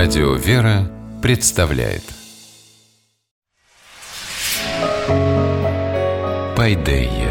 Радио «Вера» представляет Пайдея.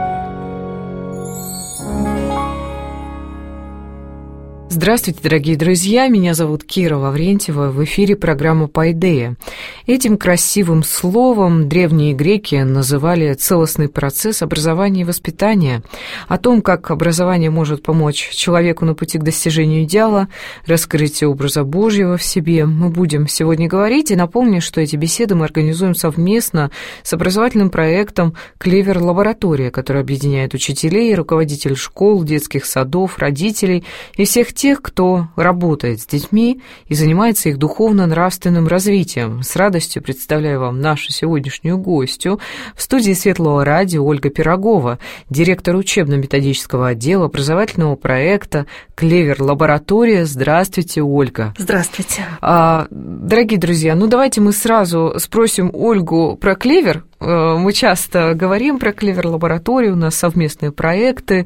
Здравствуйте, дорогие друзья! Меня зовут Кира Лаврентьева. В эфире программа «Пайдея». Этим красивым словом древние греки называли целостный процесс образования и воспитания. О том, как образование может помочь человеку на пути к достижению идеала, раскрытию образа Божьего в себе, мы будем сегодня говорить. И напомню, что эти беседы мы организуем совместно с образовательным проектом «Клевер-лаборатория», который объединяет учителей, руководителей школ, детских садов, родителей и всех тех, кто работает с детьми и занимается их духовно-нравственным развитием. С радостью представляю вам нашу сегодняшнюю гостью. В студии Светлого радио Ольга Пирогова, директор учебно-методического отдела образовательного проекта «Клевер-лаборатория». Здравствуйте, Ольга. Здравствуйте. Дорогие друзья, давайте мы сразу спросим Ольгу про «Клевер». Мы часто говорим про Клевер-лабораторию, у нас совместные проекты,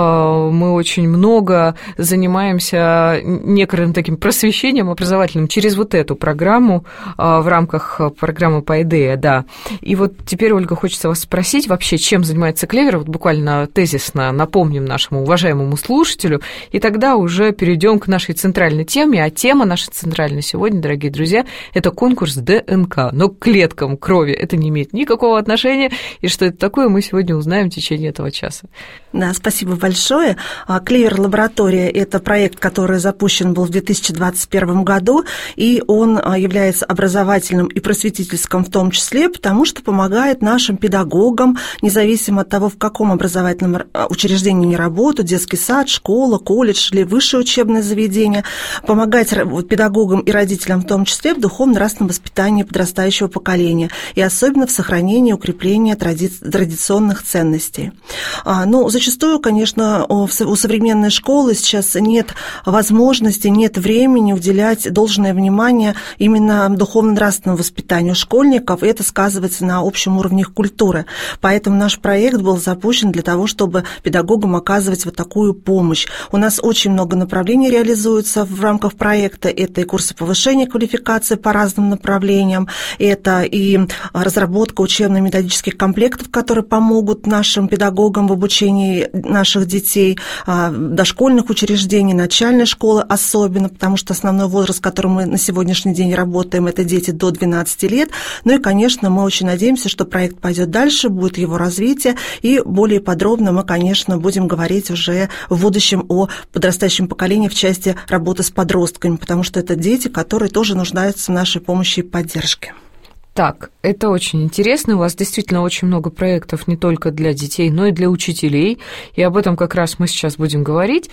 мы очень много занимаемся некоторым таким просвещением образовательным через вот эту программу в рамках программы «Пайдея», да. И вот теперь, Ольга, хочется вас спросить вообще, чем занимается Клевер, вот буквально тезисно напомним нашему уважаемому слушателю, и тогда уже перейдем к нашей центральной теме, а тема наша центральная сегодня, дорогие друзья, это конкурс ДНК, но к клеткам крови это не имеет никакого отношения, и что это такое, мы сегодня узнаем в течение этого часа. Да, спасибо большое. Клевер-лаборатория – это проект, который запущен был в 2021 году, и он является образовательным и просветительским в том числе, потому что помогает нашим педагогам, независимо от того, в каком образовательном учреждении они работают, детский сад, школа, колледж или высшее учебное заведение, помогать педагогам и родителям в том числе в духовно-нравственном воспитании подрастающего поколения, и особенно в сохранении и укрепления традиционных ценностей. Зачастую, конечно, у современной школы сейчас нет возможности, нет времени уделять должное внимание именно духовно-нравственному воспитанию школьников, и это сказывается на общем уровне их культуры. Поэтому наш проект был запущен для того, чтобы педагогам оказывать вот такую помощь. У нас очень много направлений реализуется в рамках проекта. Это и курсы повышения квалификации по разным направлениям, это и разработка учебно-методических комплектов, которые помогут нашим педагогам в обучении наших детей, дошкольных учреждений, начальной школы особенно, потому что основной возраст, с которым мы на сегодняшний день работаем, это дети до 12 лет. И, конечно, мы очень надеемся, что проект пойдет дальше, будет его развитие, и более подробно мы, конечно, будем говорить уже в будущем о подрастающем поколении в части работы с подростками, потому что это дети, которые тоже нуждаются в нашей помощи и поддержке. Так, это очень интересно. У вас действительно очень много проектов не только для детей, но и для учителей. И об этом как раз мы сейчас будем говорить.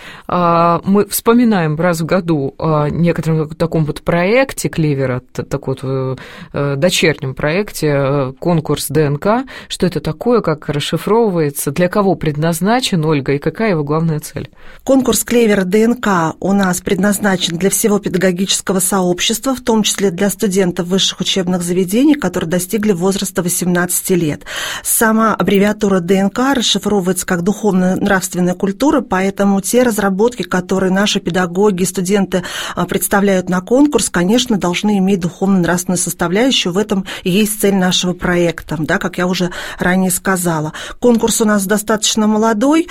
Мы вспоминаем раз в году о некотором таком вот проекте Клевера, таком вот дочернем проекте, конкурс ДНК. Что это такое, как расшифровывается, для кого предназначен, Ольга, и какая его главная цель? Конкурс Клевер ДНК у нас предназначен для всего педагогического сообщества, в том числе для студентов высших учебных заведений, которые достигли возраста 18 лет. Сама аббревиатура ДНК расшифровывается как духовно-нравственная культура, поэтому те разработки, которые наши педагоги и студенты представляют на конкурс, конечно, должны иметь духовно-нравственную составляющую. В этом и есть цель нашего проекта, да, как я уже ранее сказала. Конкурс у нас достаточно молодой,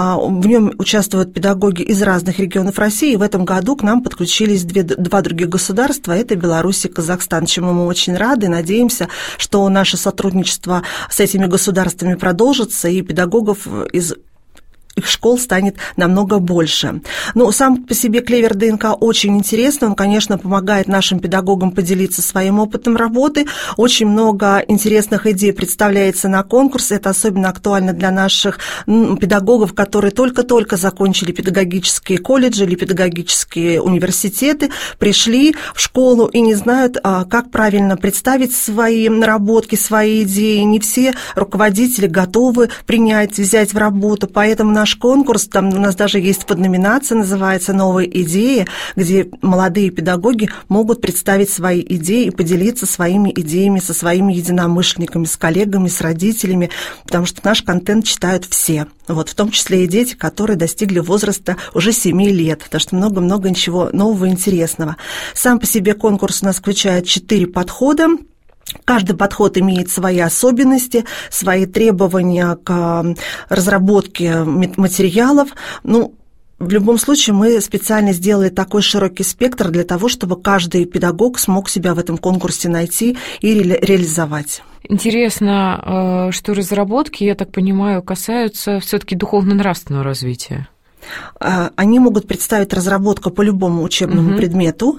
в нем участвуют педагоги из разных регионов России, и в этом году к нам подключились два других государства, это Беларусь и Казахстан, чему мы очень рады, надеемся, что наше сотрудничество с этими государствами продолжится, и педагогов из их школ станет намного больше. Сам по себе Клевер ДНК очень интересный, он, конечно, помогает нашим педагогам поделиться своим опытом работы. Очень много интересных идей представляется на конкурс, это особенно актуально для наших педагогов, которые только-только закончили педагогические колледжи или педагогические университеты, пришли в школу и не знают, как правильно представить свои наработки, свои идеи. Не все руководители готовы принять, взять в работу, поэтому наш конкурс, там у нас даже есть подноминация, называется «Новые идеи», где молодые педагоги могут представить свои идеи и поделиться своими идеями со своими единомышленниками, с коллегами, с родителями, потому что наш контент читают все, вот, в том числе и дети, которые достигли возраста уже 7 лет, потому что много-много ничего нового и интересного. Сам по себе конкурс у нас включает 4 подхода. Каждый подход имеет свои особенности, свои требования к разработке материалов. В любом случае, мы специально сделали такой широкий спектр для того, чтобы каждый педагог смог себя в этом конкурсе найти и реализовать. Интересно, что разработки, я так понимаю, касаются все-таки духовно-нравственного развития. Они могут представить разработку по любому учебному предмету,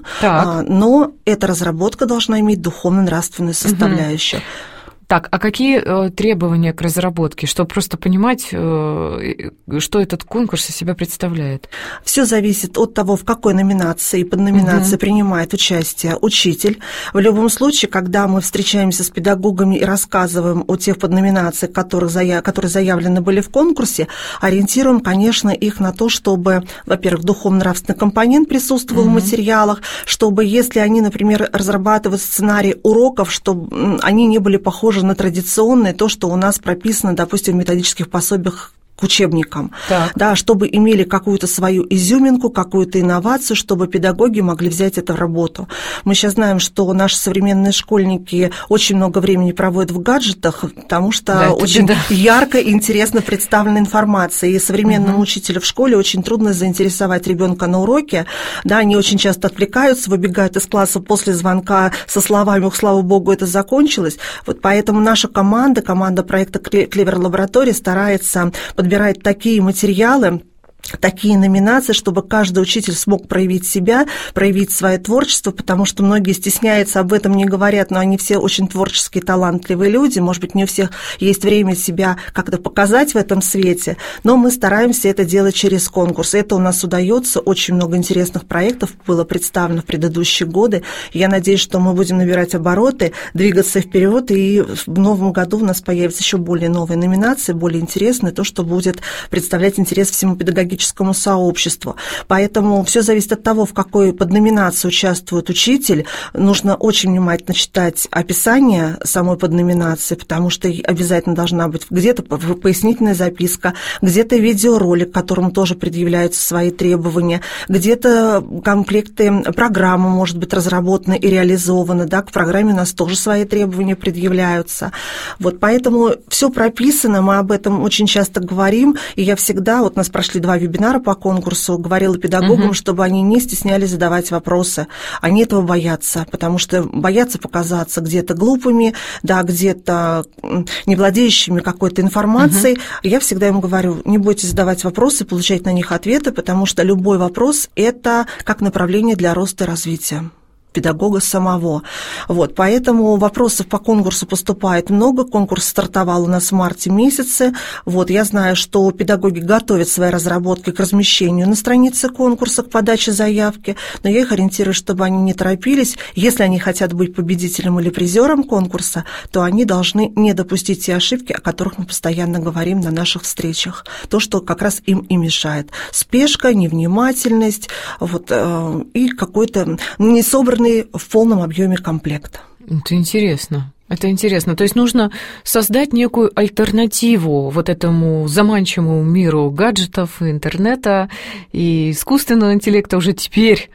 но эта разработка должна иметь духовно-нравственную составляющую. Так, а какие требования к разработке, чтобы просто понимать, что этот конкурс из себя представляет? Все зависит от того, в какой номинации и подноминации принимает участие учитель. В любом случае, когда мы встречаемся с педагогами и рассказываем о тех подноминациях, которые заявлены были в конкурсе, ориентируем, конечно, их на то, чтобы, во-первых, духовно-нравственный компонент присутствовал в материалах, чтобы, если они, например, разрабатывают сценарий уроков, чтобы они не были похожи на традиционное, то, что у нас прописано, допустим, в методических пособиях к учебникам, да, чтобы имели какую-то свою изюминку, какую-то инновацию, чтобы педагоги могли взять это в работу. Мы сейчас знаем, что наши современные школьники очень много времени проводят в гаджетах, потому что очень ярко и интересно представлена информация. И современному учителю в школе очень трудно заинтересовать ребенка на уроке. Да, они очень часто отвлекаются, выбегают из класса после звонка со словами «Ух, слава богу, это закончилось». Вот поэтому наша команда проекта «Клевер Лаборатория» старается подбирать такие материалы, такие номинации, чтобы каждый учитель смог проявить себя, проявить свое творчество, потому что многие стесняются, об этом не говорят, но они все очень творческие, талантливые люди, может быть, не у всех есть время себя как-то показать в этом свете, но мы стараемся это делать через конкурс. Это у нас удается, очень много интересных проектов было представлено в предыдущие годы. Я надеюсь, что мы будем набирать обороты, двигаться вперед, и в новом году у нас появятся еще более новые номинации, более интересные, то, что будет представлять интерес всему педагогическому сообществу. Поэтому все зависит от того, в какой подноминации участвует учитель. Нужно очень внимательно читать описание самой подноминации, потому что обязательно должна быть где-то пояснительная записка, где-то видеоролик, к которому тоже предъявляются свои требования, где-то комплекты программы, может быть, разработаны и реализованы. Да, к программе у нас тоже свои требования предъявляются. Вот поэтому все прописано, мы об этом очень часто говорим, и я всегда, вот у нас прошли 2 вебинара по конкурсу, говорила педагогам, чтобы они не стеснялись задавать вопросы. Они этого боятся, потому что боятся показаться где-то глупыми, да, где-то не владеющими какой-то информацией. Я всегда им говорю, не бойтесь задавать вопросы, получать на них ответы, потому что любой вопрос – это как направление для роста и развития педагога самого. Вот, поэтому вопросов по конкурсу поступает много. Конкурс стартовал у нас в марте месяце. Вот, я знаю, что педагоги готовят свои разработки к размещению на странице конкурса, к подаче заявки, но я их ориентирую, чтобы они не торопились. Если они хотят быть победителем или призером конкурса, то они должны не допустить те ошибки, о которых мы постоянно говорим на наших встречах. То, что как раз им и мешает. Спешка, невнимательность, вот, и какой-то несобранный в полном объеме комплект. Это интересно. Это интересно. То есть нужно создать некую альтернативу вот этому заманчивому миру гаджетов, интернета и искусственного интеллекта, уже теперь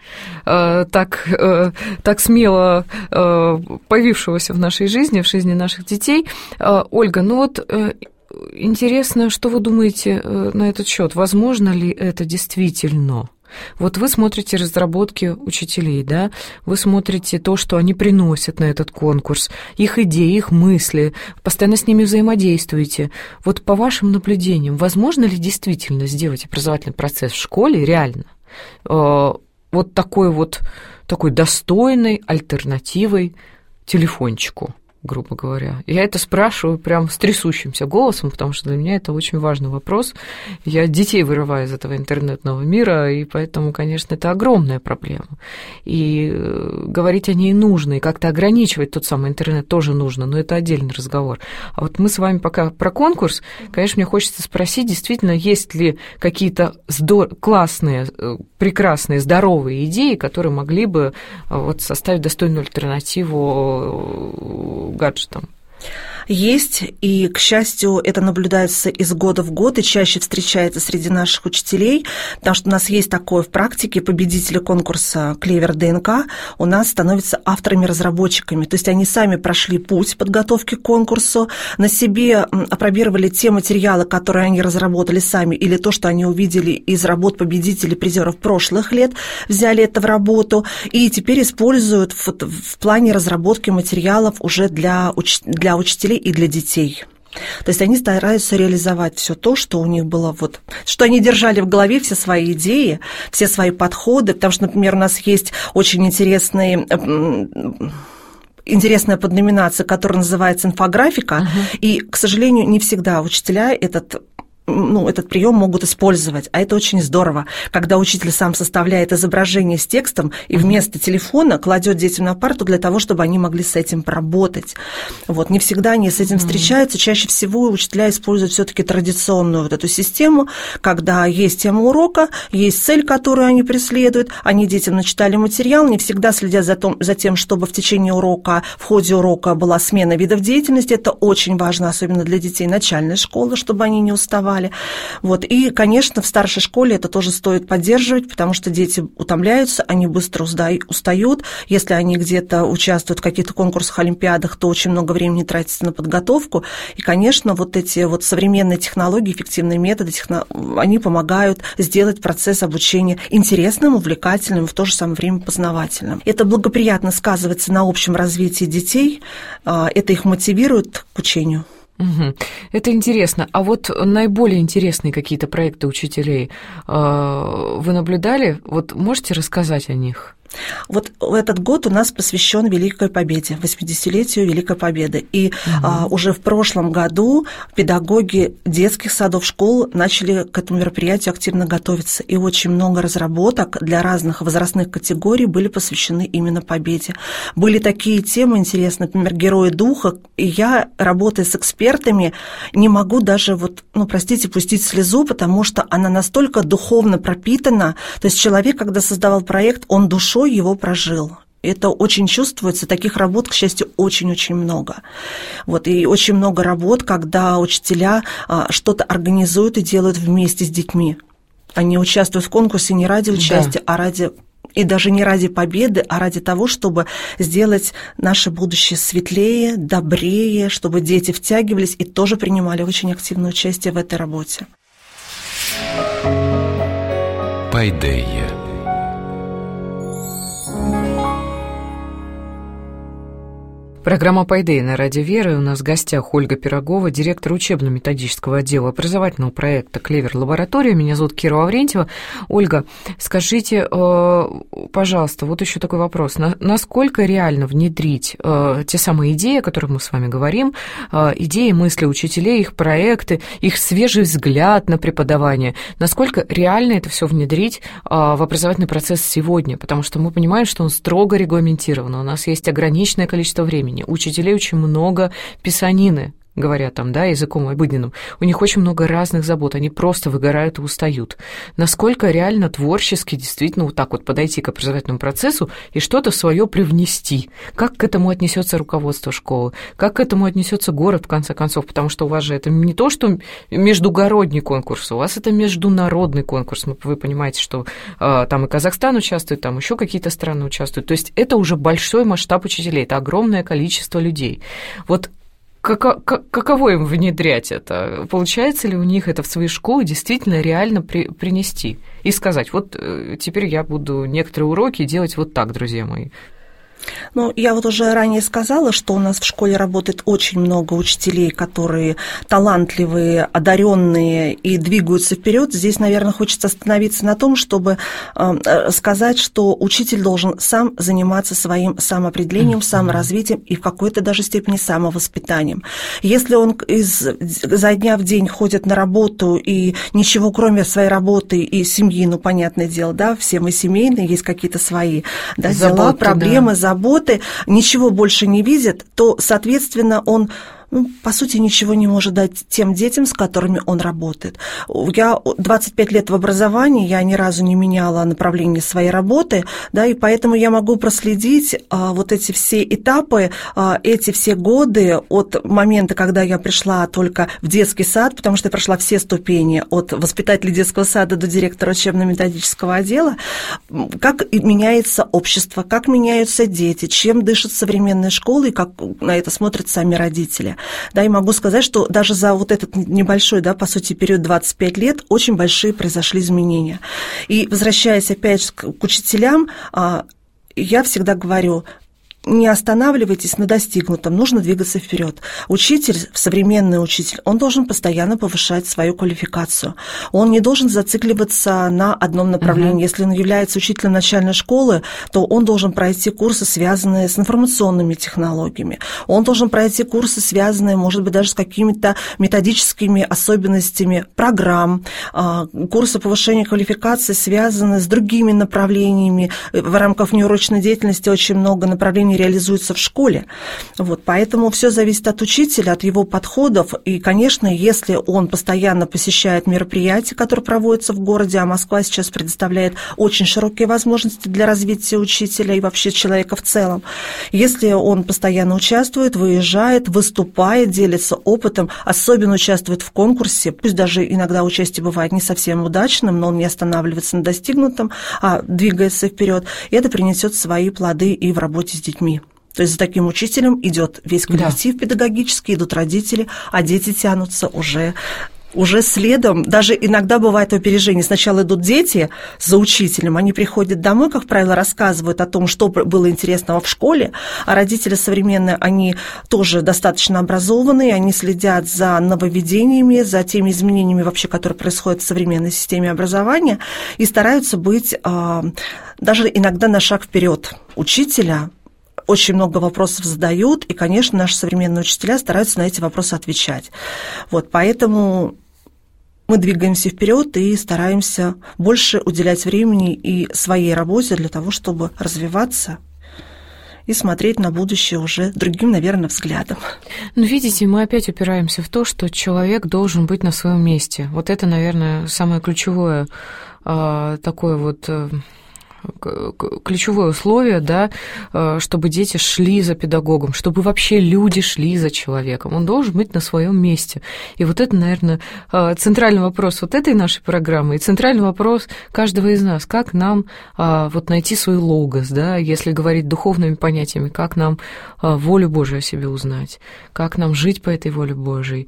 так смело появившегося в нашей жизни, в жизни наших детей. Ольга, ну вот интересно, что вы думаете на этот счет? Возможно ли это действительно? Вот вы смотрите разработки учителей, да, вы смотрите то, что они приносят на этот конкурс, их идеи, их мысли, постоянно с ними взаимодействуете. Вот по вашим наблюдениям, возможно ли действительно сделать образовательный процесс в школе реально вот такой достойной альтернативой телефончику, грубо говоря? Я это спрашиваю прям с трясущимся голосом, потому что для меня это очень важный вопрос. Я детей вырываю из этого интернетного мира, и поэтому, конечно, это огромная проблема. И говорить о ней нужно, и как-то ограничивать тот самый интернет тоже нужно, но это отдельный разговор. А вот мы с вами пока про конкурс, конечно, мне хочется спросить, действительно, есть ли какие-то классные, прекрасные, здоровые идеи, которые могли бы вот составить достойную альтернативу гаджетам? Есть, и, к счастью, это наблюдается из года в год и чаще встречается среди наших учителей, потому что у нас есть такое в практике: победители конкурса «Клевер ДНК» у нас становятся авторами-разработчиками, то есть они сами прошли путь подготовки к конкурсу, на себе опробировали те материалы, которые они разработали сами, или то, что они увидели из работ победителей, призеров прошлых лет, взяли это в работу, и теперь используют в плане разработки материалов уже для учителей и для детей. То есть они стараются реализовать все то, что у них было, что они держали в голове, все свои идеи, все свои подходы, потому что, например, у нас есть очень интересная подноминация, которая называется инфографика, и, к сожалению, не всегда учителя этот прием могут использовать, а это очень здорово, когда учитель сам составляет изображение с текстом и вместо телефона кладет детям на парту для того, чтобы они могли с этим поработать. Не всегда они с этим встречаются, чаще всего учителя используют все-таки традиционную эту систему, когда есть тема урока, есть цель, которую они преследуют, они детям начитали материал, не всегда следят за тем, чтобы в течение урока, в ходе урока была смена видов деятельности, это очень важно, особенно для детей начальной школы, чтобы они не уставали. И, конечно, в старшей школе это тоже стоит поддерживать, потому что дети утомляются, они быстро устают. Если они где-то участвуют в каких-то конкурсах, олимпиадах, то очень много времени тратится на подготовку. И, конечно, эти современные технологии, эффективные методы, они помогают сделать процесс обучения интересным, увлекательным, в то же самое время познавательным. Это благоприятно сказывается на общем развитии детей, это их мотивирует к учению. Это интересно. А наиболее интересные какие-то проекты учителей вы наблюдали? Можете рассказать о них? Этот год у нас посвящен Великой Победе, 80-летию Великой Победы. И уже в прошлом году педагоги детских садов, школ начали к этому мероприятию активно готовиться. И очень много разработок для разных возрастных категорий были посвящены именно победе. Были такие темы интересные, например, герои духа. И я, работая с экспертами, не могу даже, пустить слезу, потому что она настолько духовно пропитана. То есть человек, когда создавал проект, он душой его прожил. Это очень чувствуется, таких работ, к счастью, очень-очень много. И очень много работ, когда учителя что-то организуют и делают вместе с детьми. Они участвуют в конкурсе не ради участия, и даже не ради победы, а ради того, чтобы сделать наше будущее светлее, добрее, чтобы дети втягивались и тоже принимали очень активное участие в этой работе. Пайдея. Программа «Пайдея» на Радио Вера. У нас в гостях Ольга Пирогова, директор учебно-методического отдела образовательного проекта «Клевер Лаборатория». Меня зовут Кира Лаврентьева. Ольга, скажите, пожалуйста, еще такой вопрос. Насколько реально внедрить те самые идеи, о которых мы с вами говорим, идеи, мысли учителей, их проекты, их свежий взгляд на преподавание? Насколько реально это все внедрить в образовательный процесс сегодня? Потому что мы понимаем, что он строго регламентирован. У нас есть ограниченное количество времени. У учителей очень много писанины, говоря языком обыденным. У них очень много разных забот, они просто выгорают и устают. Насколько реально творчески действительно подойти к образовательному процессу и что-то свое привнести? Как к этому отнесется руководство школы? Как к этому отнесется город, в конце концов? Потому что у вас же это не то, что междугородний конкурс, у вас это международный конкурс. Вы понимаете, что там и Казахстан участвует, там еще какие-то страны участвуют. То есть это уже большой масштаб учителей, это огромное количество людей. Каково им внедрять это? Получается ли у них это в свои школы действительно реально принести? И сказать, теперь я буду некоторые уроки делать так, друзья мои. Ну, я вот уже ранее сказала, что у нас в школе работает очень много учителей, которые талантливые, одаренные и двигаются вперед. Здесь, наверное, хочется остановиться на том, чтобы сказать, что учитель должен сам заниматься своим самоопределением, саморазвитием и в какой-то даже степени самовоспитанием. Если он изо дня в день ходит на работу и ничего, кроме своей работы и семьи, ну, понятное дело, да, все мы семейные, есть какие-то свои дела, проблемы, заботы, ничего больше не видит, то, соответственно, он, по сути, ничего не может дать тем детям, с которыми он работает. Я 25 лет в образовании, я ни разу не меняла направление своей работы, да, и поэтому я могу проследить вот эти все этапы, эти все годы от момента, когда я пришла только в детский сад, потому что я прошла все ступени от воспитателя детского сада до директора учебно-методического отдела, как меняется общество, как меняются дети, чем дышит современная школа и как на это смотрят сами родители. Да, и могу сказать, что даже за вот этот небольшой, да, по сути, период 25 лет очень большие произошли изменения. И возвращаясь опять к учителям, я всегда говорю, не останавливайтесь на достигнутом, нужно двигаться вперед. Учитель, современный учитель, он должен постоянно повышать свою квалификацию. Он не должен зацикливаться на одном направлении. Если он является учителем начальной школы, то он должен пройти курсы, связанные с информационными технологиями. Он должен пройти курсы, связанные, может быть, даже с какими-то методическими особенностями программ, курсы повышения квалификации, связанные с другими направлениями. В рамках неурочной деятельности очень много направлений реализуется в школе. Вот, поэтому все зависит от учителя, от его подходов. И, конечно, если он постоянно посещает мероприятия, которые проводятся в городе, а Москва сейчас предоставляет очень широкие возможности для развития учителя и вообще человека в целом, если он постоянно участвует, выезжает, выступает, делится опытом, особенно участвует в конкурсе, пусть даже иногда участие бывает не совсем удачным, но он не останавливается на достигнутом, а двигается вперед, и это принесет свои плоды и в работе с детьми. То есть за таким учителем идет весь коллектив педагогический, идут родители, а дети тянутся уже следом. Даже иногда бывает опережение. Сначала идут дети за учителем, они приходят домой, как правило, рассказывают о том, что было интересного в школе, а родители современные, они тоже достаточно образованные, они следят за нововведениями, за теми изменениями вообще, которые происходят в современной системе образования, и стараются быть даже иногда на шаг вперед учителя. Очень много вопросов задают, и, конечно, наши современные учителя стараются на эти вопросы отвечать. Вот, поэтому мы двигаемся вперед и стараемся больше уделять времени и своей работе для того, чтобы развиваться и смотреть на будущее уже другим, наверное, взглядом. Ну, видите, мы опять упираемся в то, что человек должен быть на своем месте. Вот это, наверное, самое ключевое такое вот ключевое условие, да, чтобы дети шли за педагогом, чтобы вообще люди шли за человеком. Он должен быть на своем месте. И вот это, наверное, центральный вопрос вот этой нашей программы и центральный вопрос каждого из нас. Как нам вот найти свой логос, да, если говорить духовными понятиями, как нам волю Божию о себе узнать, как нам жить по этой воле Божией,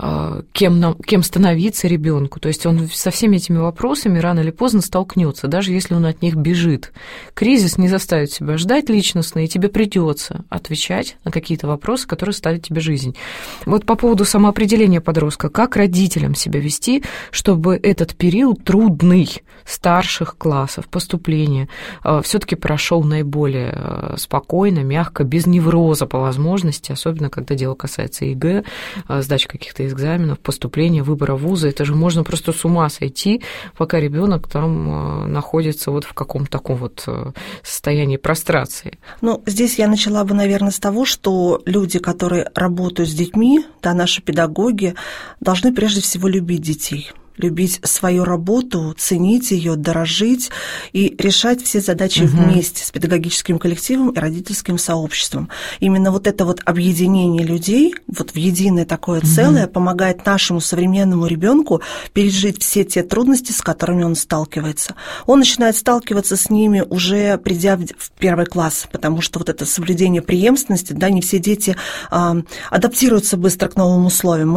кем становиться ребенку. То есть он со всеми этими вопросами рано или поздно столкнется, даже если он от них бежит. Кризис не заставит себя ждать личностно, и тебе придется отвечать на какие-то вопросы, которые ставит тебе жизнь. Вот по поводу самоопределения подростка, как родителям себя вести, чтобы этот период трудный старших классов поступления все-таки прошел наиболее спокойно, мягко, без невроза по возможности, особенно когда дело касается ЕГЭ, сдачи каких-то экзаменов, поступления, выбора вуза. Это же можно просто с ума сойти, пока ребенок там находится вот в каком-то таком вот состоянии прострации. Ну, здесь я начала бы, наверное, с того, что люди, которые работают с детьми, да, наши педагоги, должны прежде всего любить детей. Любить свою работу, ценить ее, дорожить и решать все задачи вместе с педагогическим коллективом и родительским сообществом. Именно вот это вот объединение людей вот в единое такое целое помогает нашему современному ребенку пережить все те трудности, с которыми он сталкивается. Он начинает сталкиваться с ними уже придя в первый класс, потому что вот это соблюдение преемственности, да, не все дети адаптируются быстро к новым условиям. Мы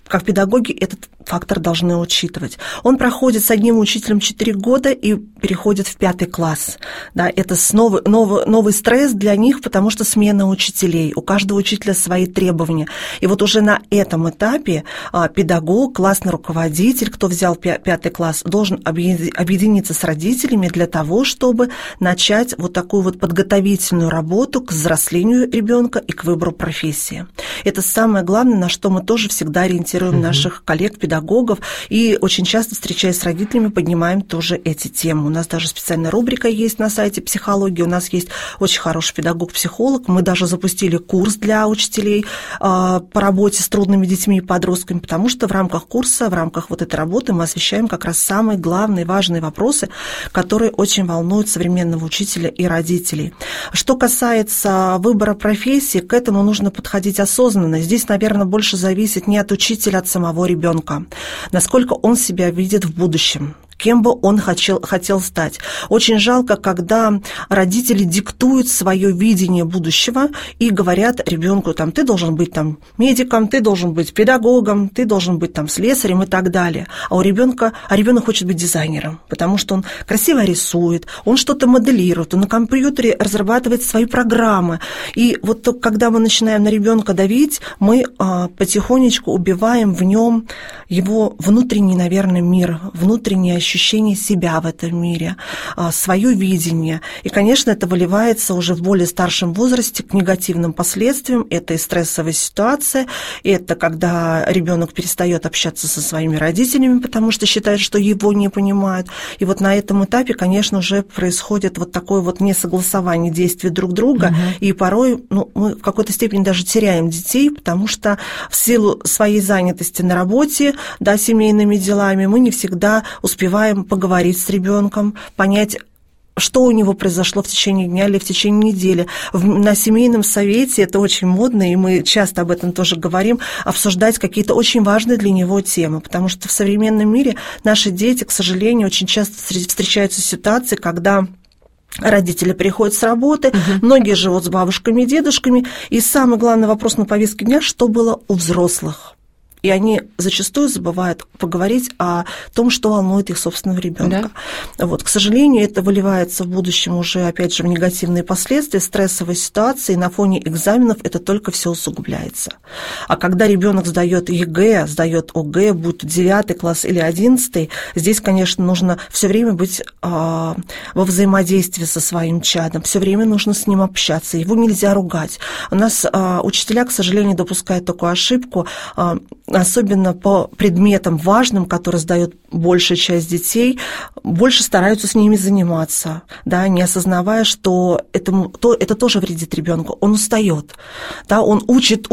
как педагоги этот фактор должны учитывать. Он проходит с одним учителем 4 года и переходит в 5 класс. Да, это новый стресс для них, потому что смена учителей. У каждого учителя свои требования. И вот уже на этом этапе педагог, классный руководитель, кто взял 5 класс, должен объединиться с родителями для того, чтобы начать вот такую вот подготовительную работу к взрослению ребенка и к выбору профессии. Это самое главное, на что мы тоже всегда ориентируем наших коллег, педагогов, и очень часто, встречаясь с родителями, поднимаем тоже эти темы. У нас даже специальная рубрика есть на сайте «Психология», у нас есть очень хороший педагог-психолог, мы даже запустили курс для учителей по работе с трудными детьми и подростками, потому что в рамках курса, в рамках вот этой работы мы освещаем как раз самые главные, важные вопросы, которые очень волнуют современного учителя и родителей. Что касается выбора профессии, к этому нужно подходить осознанно. Здесь, наверное, больше зависит не от учителя, от самого ребенка, насколько он себя видит в будущем, кем бы он хотел стать. Очень жалко, когда родители диктуют свое видение будущего и говорят ребенку, там, ты должен быть там медиком, ты должен быть педагогом, ты должен быть там слесарем и так далее. А ребенок хочет быть дизайнером, потому что он красиво рисует, он что-то моделирует, он на компьютере разрабатывает свои программы. И вот только когда мы начинаем на ребенка давить, мы потихонечку убиваем в нем его внутренний, наверное, мир, внутреннее ощущение себя в этом мире, свое видение. И, конечно, это выливается уже в более старшем возрасте к негативным последствиям. Это и стрессовая ситуация, это когда ребенок перестает общаться со своими родителями, потому что считает, что его не понимают. И вот на этом этапе, конечно, уже происходит вот такое вот несогласование действий друг друга, и порой мы в какой-то степени даже теряем детей, потому что в силу своей занятости на работе, да, семейными делами, мы не всегда успеваем поговорить с ребенком, понять, что у него произошло в течение дня или в течение недели. На семейном совете это очень модно, и мы часто об этом тоже говорим, обсуждать какие-то очень важные для него темы, потому что в современном мире наши дети, к сожалению, очень часто встречаются ситуации, когда родители приходят с работы, многие живут с бабушками и дедушками, и самый главный вопрос на повестке дня, что было у взрослых. И они зачастую забывают поговорить о том, что волнует их собственного ребенка. Да. Вот, к сожалению, это выливается в будущем уже, опять же, в негативные последствия, стрессовой ситуации, и на фоне экзаменов это только все усугубляется. А когда ребенок сдает ЕГЭ, сдает ОГЭ, будь то 9 класс или 11, здесь, конечно, нужно все время быть во взаимодействии со своим чадом, все время нужно с ним общаться, его нельзя ругать. У нас учителя, к сожалению, допускают такую ошибку, особенно по предметам важным, которые сдают большая часть детей, больше стараются с ними заниматься, да, не осознавая, что это тоже вредит ребенку. Он устает, да, он учит,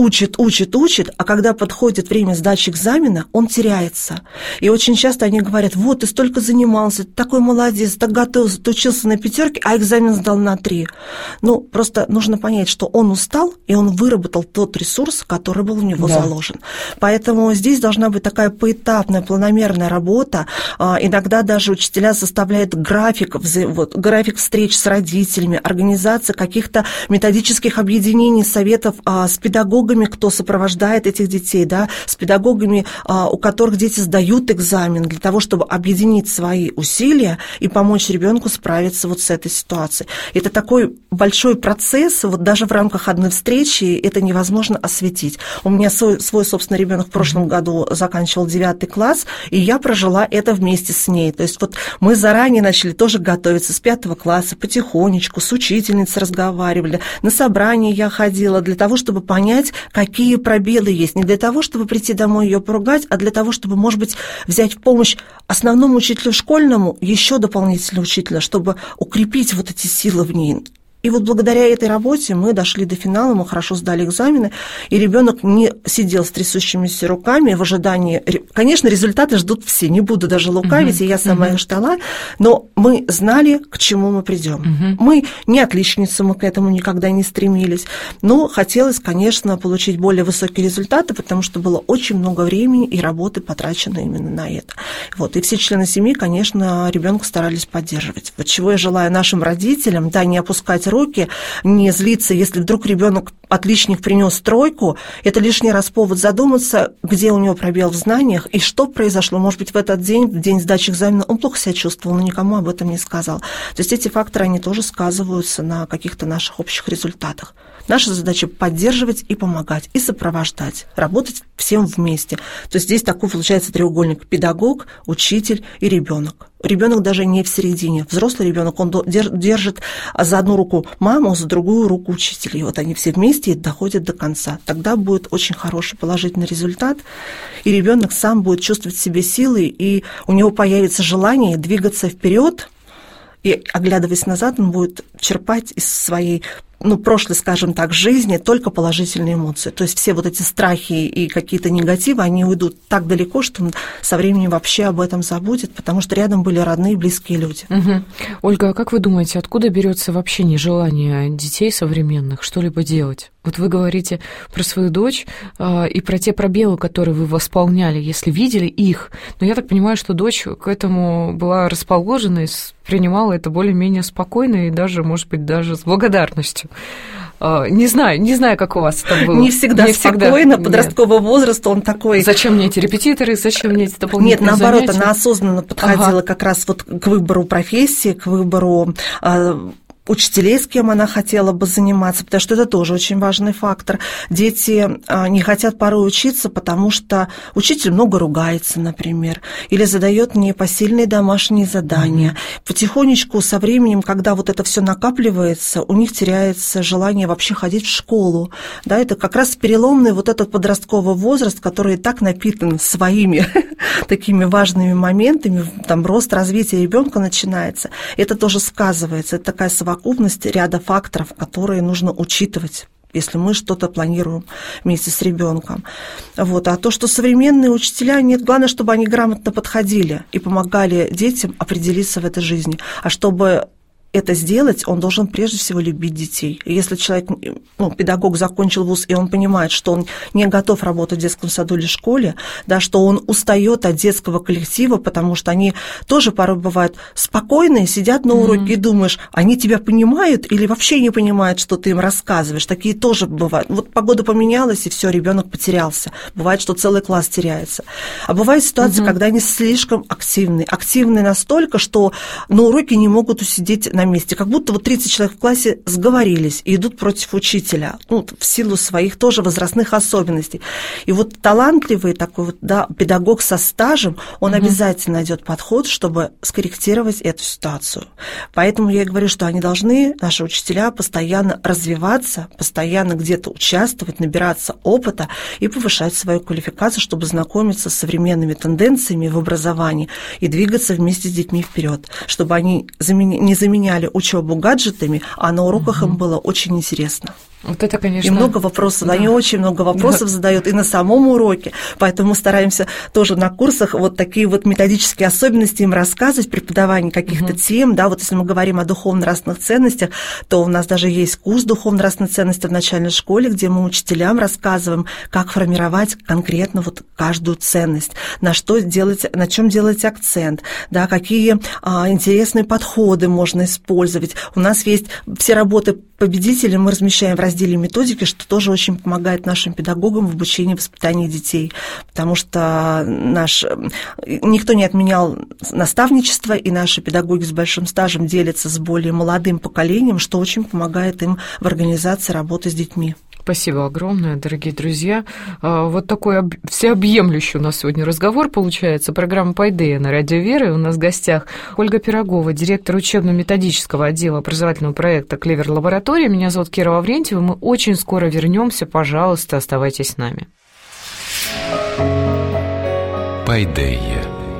а когда подходит время сдачи экзамена, он теряется. И очень часто они говорят: вот, ты столько занимался, ты такой молодец, так готовился, ты учился на 5, а экзамен сдал на 3. Ну, просто нужно понять, что он устал, и он выработал тот ресурс, который был в него заложен. Поэтому здесь должна быть такая поэтапная, планомерная работа. Иногда даже учителя составляют график встреч с родителями, организация каких-то методических объединений, советов с педагогами, кто сопровождает этих детей, да, с педагогами, у которых дети сдают экзамен, для того, чтобы объединить свои усилия и помочь ребенку справиться вот с этой ситуацией. Это такой большой процесс, вот даже в рамках одной встречи это невозможно осветить. У меня свой собственный ребенок в прошлом году заканчивал 9 класс, и я прожила это вместе с ней. То есть вот мы заранее начали тоже готовиться с 5 класса, потихонечку, с учительницей разговаривали, на собрания я ходила для того, чтобы понять, какие пробелы есть. Не для того, чтобы прийти домой ее поругать, а для того, чтобы, может быть, взять в помощь основному учителю школьному еще дополнительного учителя, чтобы укрепить вот эти силы в ней. И вот благодаря этой работе мы дошли до финала, мы хорошо сдали экзамены, и ребенок не сидел с трясущимися руками в ожидании. Конечно, результаты ждут все, не буду даже лукавить, и я сама их ждала, но мы знали, к чему мы придем. Мы не отличницы, мы к этому никогда не стремились, но хотелось, конечно, получить более высокие результаты, потому что было очень много времени и работы потрачено именно на это. Вот. И все члены семьи, конечно, ребенка старались поддерживать. Вот чего я желаю нашим родителям, да, не опускать руки, не злиться, если вдруг ребенок отличник принес 3, это лишний раз повод задуматься, где у него пробел в знаниях и что произошло. Может быть, в этот день, в день сдачи экзамена, он плохо себя чувствовал, но никому об этом не сказал. То есть эти факторы, они тоже сказываются на каких-то наших общих результатах. Наша задача поддерживать и помогать, и сопровождать, работать всем вместе. То есть здесь такой получается треугольник: педагог, учитель и ребенок. Ребенок даже не в середине. Взрослый ребенок, он держит за одну руку маму, за другую руку учителя. И вот они все вместе и доходят до конца. Тогда будет очень хороший положительный результат, и ребенок сам будет чувствовать в себе силы, и у него появится желание двигаться вперед, и, оглядываясь назад, он будет черпать из своей прошлой, скажем так, жизни только положительные эмоции. То есть все вот эти страхи и какие-то негативы, они уйдут так далеко, что он со временем вообще об этом забудет, потому что рядом были родные, близкие люди. Угу. Ольга, а как вы думаете, откуда берется вообще нежелание детей современных что-либо делать? Вот вы говорите про свою дочь и про те пробелы, которые вы восполняли, если видели их. Но я так понимаю, что дочь к этому была расположена и принимала это более-менее спокойно и даже, может быть, даже с благодарностью. Не знаю, как у вас это было. Не всегда спокойно. Подростковый возраст, он такой... Зачем мне эти репетиторы, зачем мне эти дополнительные занятия? Нет, наоборот, занятия? Она осознанно подходила как раз вот к выбору профессии, к выбору учителей, с кем она хотела бы заниматься, потому что это тоже очень важный фактор. Дети не хотят порой учиться, потому что учитель много ругается, например, или задает непосильные домашние задания. Потихонечку со временем, когда вот это все накапливается, у них теряется желание вообще ходить в школу. Да, это как раз переломный вот этот подростковый возраст, который и так напитан своими такими важными моментами, там рост, развитие ребенка начинается. Это тоже сказывается. Это такая совокупность ряда факторов, которые нужно учитывать, если мы что-то планируем вместе с ребенком. Вот. А то, что современные учителя, нет, главное, чтобы они грамотно подходили и помогали детям определиться в этой жизни. А чтобы это сделать, он должен прежде всего любить детей. И если человек, педагог закончил вуз, и он понимает, что он не готов работать в детском саду или школе, да, что он устает от детского коллектива, потому что они тоже порой бывают спокойные, сидят на уроке и думаешь, они тебя понимают или вообще не понимают, что ты им рассказываешь. Такие тоже бывают. Вот погода поменялась, и все, ребенок потерялся. Бывает, что целый класс теряется. А бывает ситуация, когда они слишком активны. Активны настолько, что на уроке не могут усидеть на месте, как будто вот 30 человек в классе сговорились и идут против учителя, в силу своих тоже возрастных особенностей. И вот талантливый такой вот, да, педагог со стажем, он обязательно найдет подход, чтобы скорректировать эту ситуацию. Поэтому я и говорю, что они должны, наши учителя, постоянно развиваться, постоянно где-то участвовать, набираться опыта и повышать свою квалификацию, чтобы знакомиться с современными тенденциями в образовании и двигаться вместе с детьми вперед, чтобы они не заменяли учебу гаджетами, а на уроках им было очень интересно. Вот это, конечно... И много вопросов, они очень много вопросов задают и на самом уроке, поэтому мы стараемся тоже на курсах вот такие вот методические особенности им рассказывать, преподавание каких-то тем, да, вот если мы говорим о духовно-нравственных ценностях, то у нас даже есть курс духовно-нравственных ценностей в начальной школе, где мы учителям рассказываем, как формировать конкретно вот каждую ценность, на что делать, на чем делать акцент, да, какие интересные подходы можно использовать. У нас есть все работы победителей, мы размещаем в разделе методики, что тоже очень помогает нашим педагогам в обучении и воспитании детей, потому что никто не отменял наставничество, и наши педагоги с большим стажем делятся с более молодым поколением, что очень помогает им в организации работы с детьми. Спасибо огромное, дорогие друзья. Вот такой всеобъемлющий у нас сегодня разговор получается. Программа «Пайдея» на Радио Вера. И у нас в гостях Ольга Пирогова, директор учебно-методического отдела образовательного проекта «Клевер Лаборатория». Меня зовут Кира Лаврентьева. Мы очень скоро вернемся. Пожалуйста, оставайтесь с нами. «Пайдея».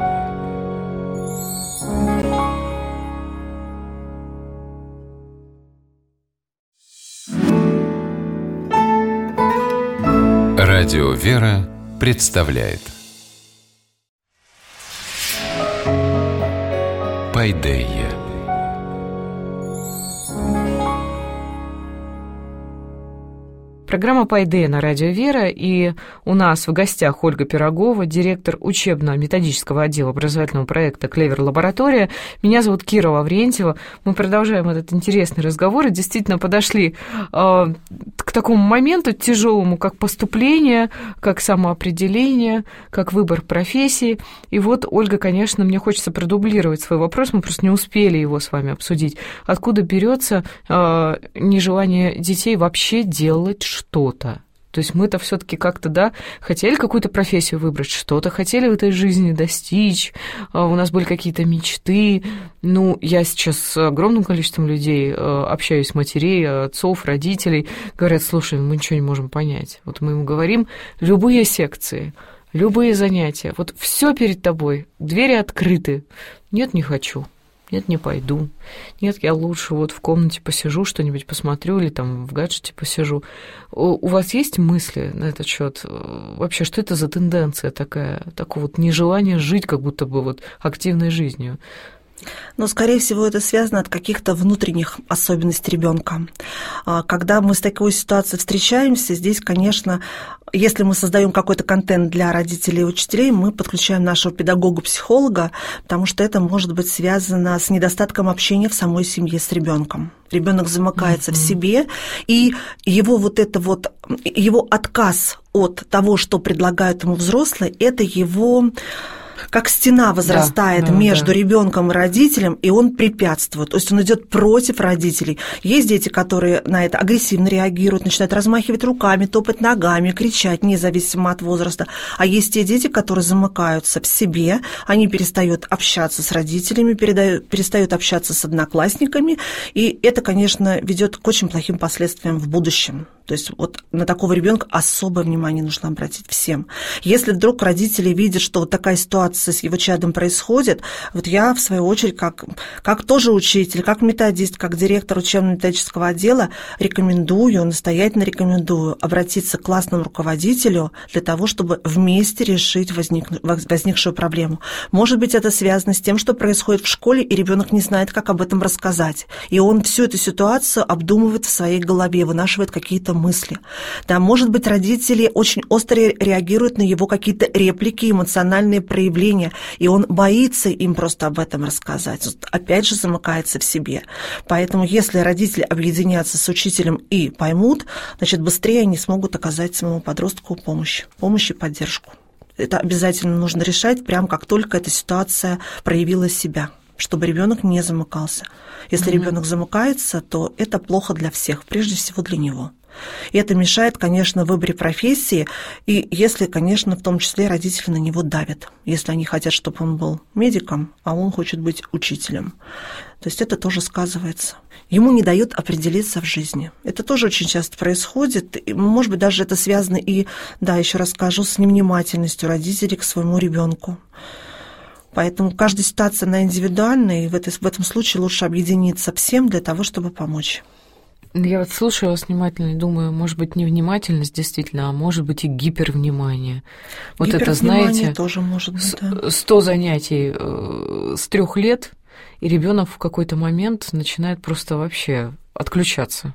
Радио «Вера» представляет «Пайдея». Программа «Пайдея» на Радио Вера, и у нас в гостях Ольга Пирогова, директор учебно-методического отдела образовательного проекта «Клевер Лаборатория». Меня зовут Кира Лаврентьева. Мы продолжаем этот интересный разговор и действительно подошли к такому моменту тяжелому, как поступление, как самоопределение, как выбор профессии. И вот, Ольга, конечно, мне хочется продублировать свой вопрос, мы просто не успели его с вами обсудить. Откуда берется нежелание детей вообще делать что-то? То есть мы-то все-таки как-то, да, хотели какую-то профессию выбрать, что-то хотели в этой жизни достичь, у нас были какие-то мечты. Ну, я сейчас с огромным количеством людей общаюсь, матерей, отцов, родителей, говорят, слушай, мы ничего не можем понять. Вот мы им говорим, любые секции, любые занятия, вот все перед тобой, двери открыты. Нет, не хочу. Нет, не пойду. Нет, я лучше вот в комнате посижу, что-нибудь посмотрю или там в гаджете посижу. У вас есть мысли на этот счет? Вообще, что это за тенденция такая, такое вот нежелание жить как будто бы вот активной жизнью? Но, скорее всего, это связано от каких-то внутренних особенностей ребенка. Когда мы с такой ситуацией встречаемся, здесь, конечно, если мы создаем какой-то контент для родителей и учителей, мы подключаем нашего педагога-психолога, потому что это может быть связано с недостатком общения в самой семье с ребенком. Ребенок замыкается в себе, и его его отказ от того, что предлагают ему взрослые, это его как стена возрастает между ребенком и родителем, и он препятствует. То есть он идет против родителей. Есть дети, которые на это агрессивно реагируют, начинают размахивать руками, топать ногами, кричать, независимо от возраста. А есть те дети, которые замыкаются в себе, они перестают общаться с родителями, перестают общаться с одноклассниками, и это, конечно, ведет к очень плохим последствиям в будущем. То есть вот на такого ребенка особое внимание нужно обратить всем. Если вдруг родители видят, что вот такая ситуация с его чадом происходит, вот я, в свою очередь, как тоже учитель, как методист, как директор учебно-методического отдела, настоятельно рекомендую обратиться к классному руководителю для того, чтобы вместе решить возникшую проблему. Может быть, это связано с тем, что происходит в школе, и ребенок не знает, как об этом рассказать. И он всю эту ситуацию обдумывает в своей голове, вынашивает какие-то мысли. Да, может быть, родители очень остро реагируют на его какие-то реплики, эмоциональные проявления, и он боится им просто об этом рассказать. Опять же, замыкается в себе. Поэтому, если родители объединятся с учителем и поймут, значит, быстрее они смогут оказать своему подростку помощь и поддержку. Это обязательно нужно решать, прямо как только эта ситуация проявила себя, чтобы ребенок не замыкался. Если ребенок замыкается, то это плохо для всех, прежде всего для него. И это мешает, конечно, в выборе профессии, и если, конечно, в том числе родители на него давят, если они хотят, чтобы он был медиком, а он хочет быть учителем. То есть это тоже сказывается. Ему не дают определиться в жизни. Это тоже очень часто происходит. И, может быть, даже это связано и, да, еще раз скажу, с невнимательностью родителей к своему ребенку. Поэтому каждая ситуация, она индивидуальна, и в этом случае лучше объединиться всем для того, чтобы помочь. Я вот слушаю вас внимательно и думаю, может быть, невнимательность действительно, а может быть и гипервнимание. Вот это, знаете, тоже может быть, да. 100 занятий с 3 лет, и ребенок в какой-то момент начинает просто вообще отключаться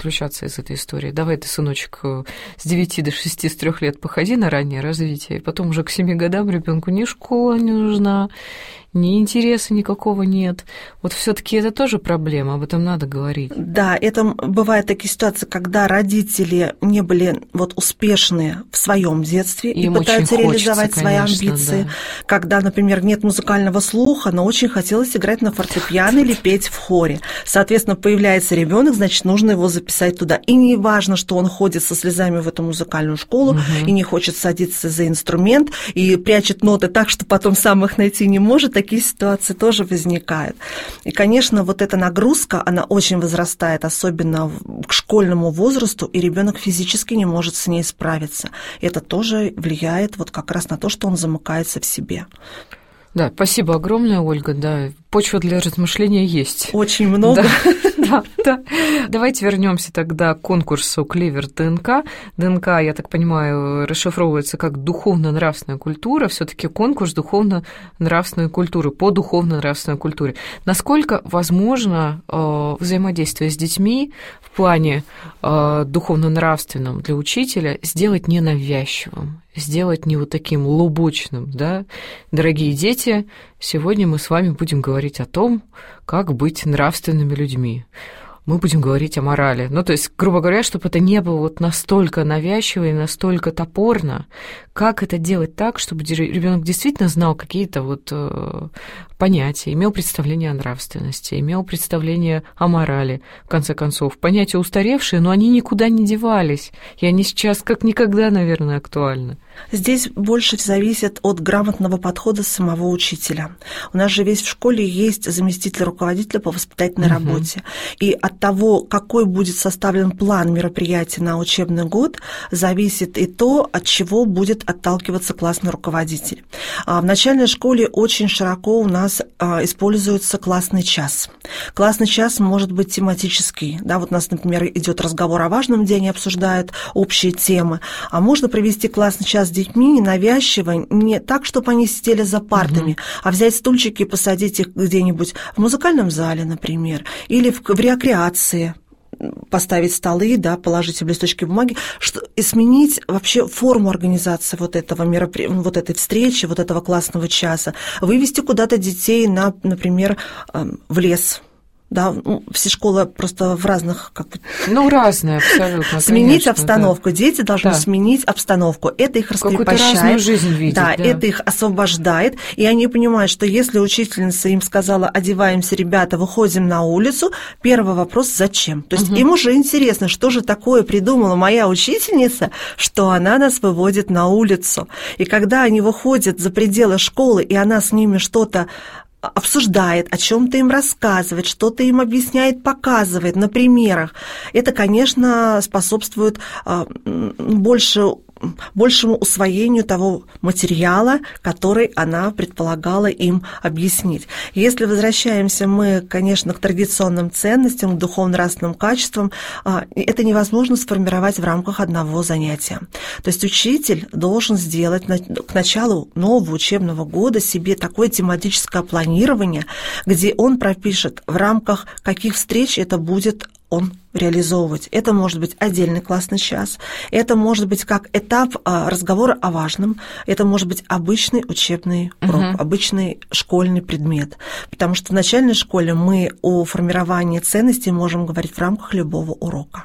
из этой истории. Давай ты, сыночек, с 9 до 6, с 3 лет походи на раннее развитие, и потом уже к 7 годам ребенку ни школа не нужна, ни интереса никакого нет. Вот все-таки это тоже проблема, об этом надо говорить. Да, это бывают такие ситуации, когда родители не были успешны в своем детстве и пытаются реализовать свои амбиции. Да. Когда, например, нет музыкального слуха, но очень хотелось играть на фортепиано или петь в хоре. Соответственно, появляется ребенок, значит, нужно его записать туда. И не важно, что он ходит со слезами в эту музыкальную школу и не хочет садиться за инструмент и прячет ноты так, что потом сам их найти не может. Такие ситуации тоже возникают. И, конечно, вот эта нагрузка, она очень возрастает, особенно к школьному возрасту, и ребенок физически не может с ней справиться. Это тоже влияет как раз на то, что он замыкается в себе. Да, спасибо огромное, Ольга. Да, почва для размышления есть. Очень много. Да. Давайте вернемся тогда к конкурсу «Клевер ДНК». ДНК, я так понимаю, расшифровывается как духовно-нравственная культура. Все-таки конкурс духовно-нравственной культуры, по духовно-нравственной культуре. Насколько возможно взаимодействие с детьми в плане духовно-нравственном для учителя сделать ненавязчивым, сделать не таким лубочным, да? Дорогие дети, сегодня мы с вами будем говорить о том, как быть нравственными людьми. мы будем говорить о морали. Ну, то есть, грубо говоря, чтобы это не было вот настолько навязчиво и настолько топорно. Как это делать так, чтобы ребенок действительно знал какие-то вот понятия, имел представление о нравственности, имел представление о морали, в конце концов. Понятия устаревшие, но они никуда не девались, и они сейчас как никогда, наверное, актуальны. Здесь больше зависит от грамотного подхода самого учителя. У нас же весь в школе есть заместитель руководителя по воспитательной работе. И от того, какой будет составлен план мероприятий на учебный год, зависит и то, от чего будет отталкиваться классный руководитель. В начальной школе очень широко у нас используется классный час. Классный час может быть тематический. Да, вот у нас, например, идет разговор о важном дне, они обсуждают общие темы. А можно провести классный час с детьми ненавязчиво, не так, чтобы они сидели за партами, а взять стульчики и посадить их где-нибудь в музыкальном зале, например, или в рекреации, поставить столы, да, положить листочки бумаги, и сменить вообще форму организации вот этого вот этой встречи, вот этого классного часа, вывести куда-то детей, например, в лес. Да, все школы просто в разных... разные абсолютно. Сменить конечно, обстановку. Да. Дети должны сменить обстановку. Это их раскрепощает. Какую-то разную жизнь видеть. Да, это их освобождает. И они понимают, что если учительница им сказала: одеваемся, ребята, выходим на улицу, первый вопрос: зачем? То есть им уже интересно, что же такое придумала моя учительница, что она нас выводит на улицу. И когда они выходят за пределы школы, и она с ними что-то обсуждает, о чем-то им рассказывает, что-то им объясняет, показывает на примерах, это, конечно, способствует большему усвоению того материала, который она предполагала им объяснить. Если возвращаемся мы, конечно, к традиционным ценностям, к духовно-нравственным качествам, это невозможно сформировать в рамках одного занятия. То есть учитель должен сделать к началу нового учебного года себе такое тематическое планирование, где он пропишет, в рамках каких встреч это будет он реализовывать. Это может быть отдельный классный час, это может быть как этап разговора о важном, это может быть обычный учебный урок, обычный школьный предмет. Потому что в начальной школе мы о формировании ценностей можем говорить в рамках любого урока.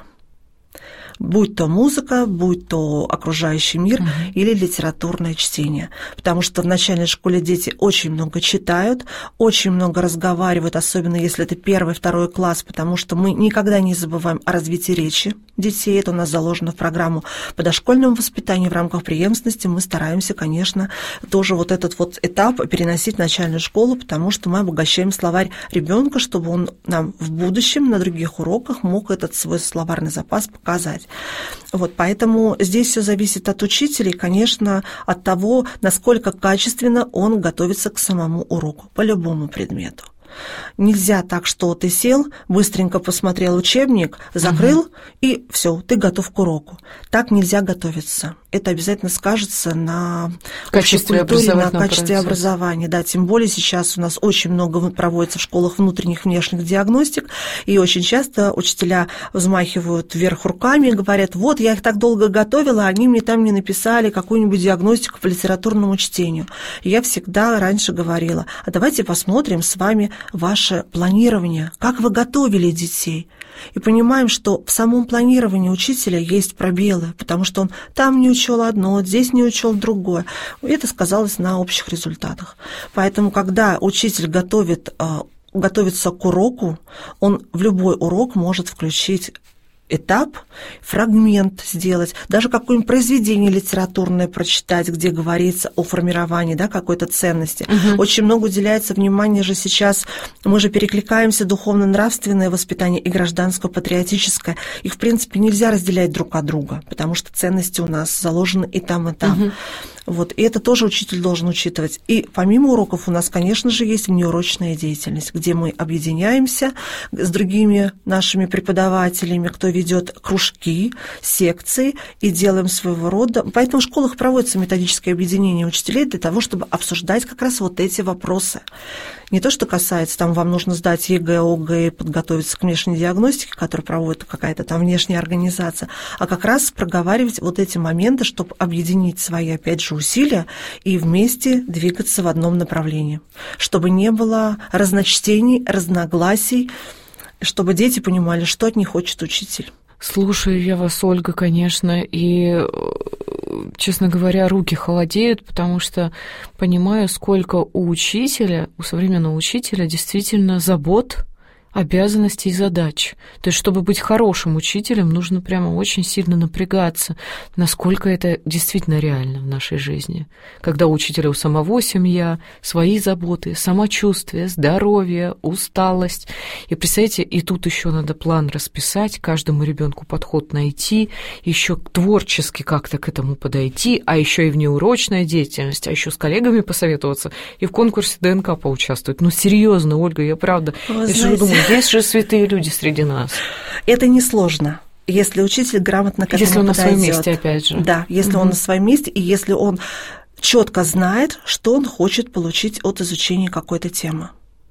Будь то музыка, будь то окружающий мир или литературное чтение. Потому что в начальной школе дети очень много читают, очень много разговаривают, особенно если это 1-2 класс, потому что мы никогда не забываем о развитии речи детей. Это у нас заложено в программу по дошкольному воспитанию. В рамках преемственности мы стараемся, конечно, тоже вот этот вот этап переносить в начальную школу, потому что мы обогащаем словарь ребенка, чтобы он нам в будущем на других уроках мог этот свой словарный запас показать. Вот, поэтому здесь все зависит от учителей, конечно, от того, насколько качественно он готовится к самому уроку, по любому предмету. Нельзя так, что ты сел, быстренько посмотрел учебник, закрыл, и все, ты готов к уроку. Так нельзя готовиться. Это обязательно скажется на качестве культуре, на качестве образования. Да, тем более сейчас у нас очень много проводится в школах внутренних, внешних диагностик, и очень часто учителя взмахивают вверх руками и говорят: вот, я их так долго готовила, они мне там не написали какую-нибудь диагностику по литературному чтению. И я всегда раньше говорила: а давайте посмотрим с вами ваше планирование, как вы готовили детей. И понимаем, что в самом планировании учителя есть пробелы, потому что он там не учел одно, здесь не учел другое. Это сказалось на общих результатах. Поэтому, когда учитель готовится к уроку, он в любой урок может включить этап, фрагмент сделать, даже какое-нибудь произведение литературное прочитать, где говорится о формировании, да, какой-то ценности. Очень много уделяется внимания же сейчас, мы же перекликаемся духовно-нравственное воспитание и гражданско-патриотическое. Их, в принципе, нельзя разделять друг от друга, потому что ценности у нас заложены и там, и там. Вот, и это тоже учитель должен учитывать. И помимо уроков у нас, конечно же, есть внеурочная деятельность, где мы объединяемся с другими нашими преподавателями, кто ведет кружки, секции, и делаем своего рода. Поэтому в школах проводится методическое объединение учителей для того, чтобы обсуждать как раз вот эти вопросы. Не то, что касается, там, вам нужно сдать ЕГЭ, ОГЭ, подготовиться к внешней диагностике, которую проводит какая-то там внешняя организация, а как раз проговаривать вот эти моменты, чтобы объединить свои, опять же, усилия и вместе двигаться в одном направлении, чтобы не было разночтений, разногласий. чтобы дети понимали, что от них хочет учитель. Слушаю я вас, Ольга, конечно, и, честно говоря, руки холодеют, потому что понимаю, сколько у учителя, у современного учителя действительно забот, обязанностей и задач. То есть, чтобы быть хорошим учителем, нужно прямо очень сильно напрягаться, насколько это действительно реально в нашей жизни. Когда у учителя у самого семья, свои заботы, самочувствие, здоровье, усталость. И представляете, и тут еще надо план расписать, каждому ребенку подход найти, еще творчески как-то к этому подойти, а еще и внеурочная деятельность, а еще с коллегами посоветоваться и в конкурсе ДНК поучаствовать. Ну, серьезно, Ольга, я правда, я же думаю, есть же святые люди среди нас. Это несложно, если учитель грамотно к этому подойдет. Если он на своем месте, опять же. Да, если он на своем месте, и если он четко знает, что он хочет получить от изучения какой-то темы.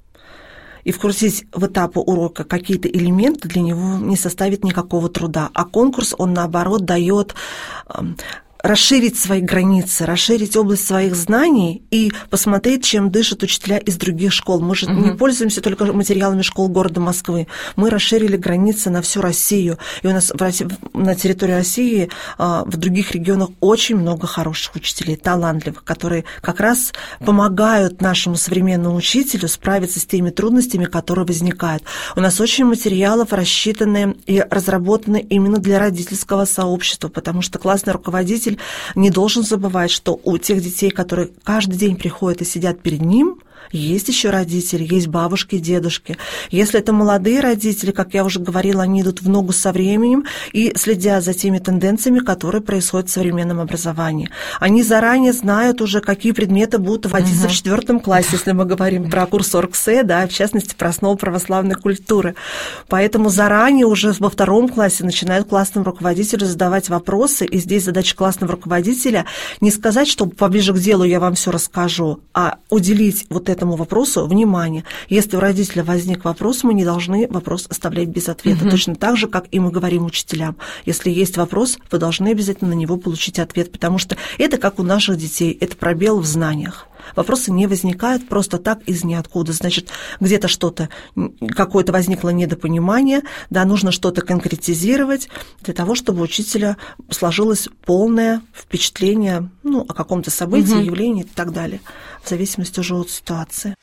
И вкрутить в этапы урока какие-то элементы для него не составит никакого труда. А конкурс, он, наоборот, дает расширить свои границы, расширить область своих знаний и посмотреть, чем дышат учителя из других школ. Мы же не пользуемся только материалами школ города Москвы. Мы расширили границы на всю Россию. И у нас на территории России в других регионах очень много хороших учителей, талантливых, которые как раз помогают нашему современному учителю справиться с теми трудностями, которые возникают. У нас очень материалов рассчитаны и разработаны именно для родительского сообщества, потому что классный руководитель не должен забывать, что у тех детей, которые каждый день приходят и сидят перед ним, есть еще родители, есть бабушки, дедушки. Если это молодые родители, как я уже говорила, они идут в ногу со временем и следят за теми тенденциями, которые происходят в современном образовании. Они заранее знают уже, какие предметы будут вводиться в 4 классе, если мы говорим про курс ОРГСЭ, да, в частности, про основу православной культуры. Поэтому заранее уже во 2 классе начинают классному руководителю задавать вопросы, и здесь задача классного руководителя не сказать, что поближе к делу я вам все расскажу, а уделить вот этому вопросу внимание. Если у родителя возник вопрос, мы не должны вопрос оставлять без ответа. Точно так же, как и мы говорим учителям. Если есть вопрос, вы должны обязательно на него получить ответ, потому что это как у наших детей, это пробел в знаниях. Вопросы не возникают просто так из ниоткуда. Значит, где-то что-то, какое-то возникло недопонимание, да, нужно что-то конкретизировать для того, чтобы у учителя сложилось полное впечатление, ну, о каком-то событии, явлении и так далее, в зависимости уже от ситуации.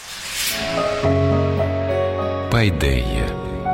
Пайдея.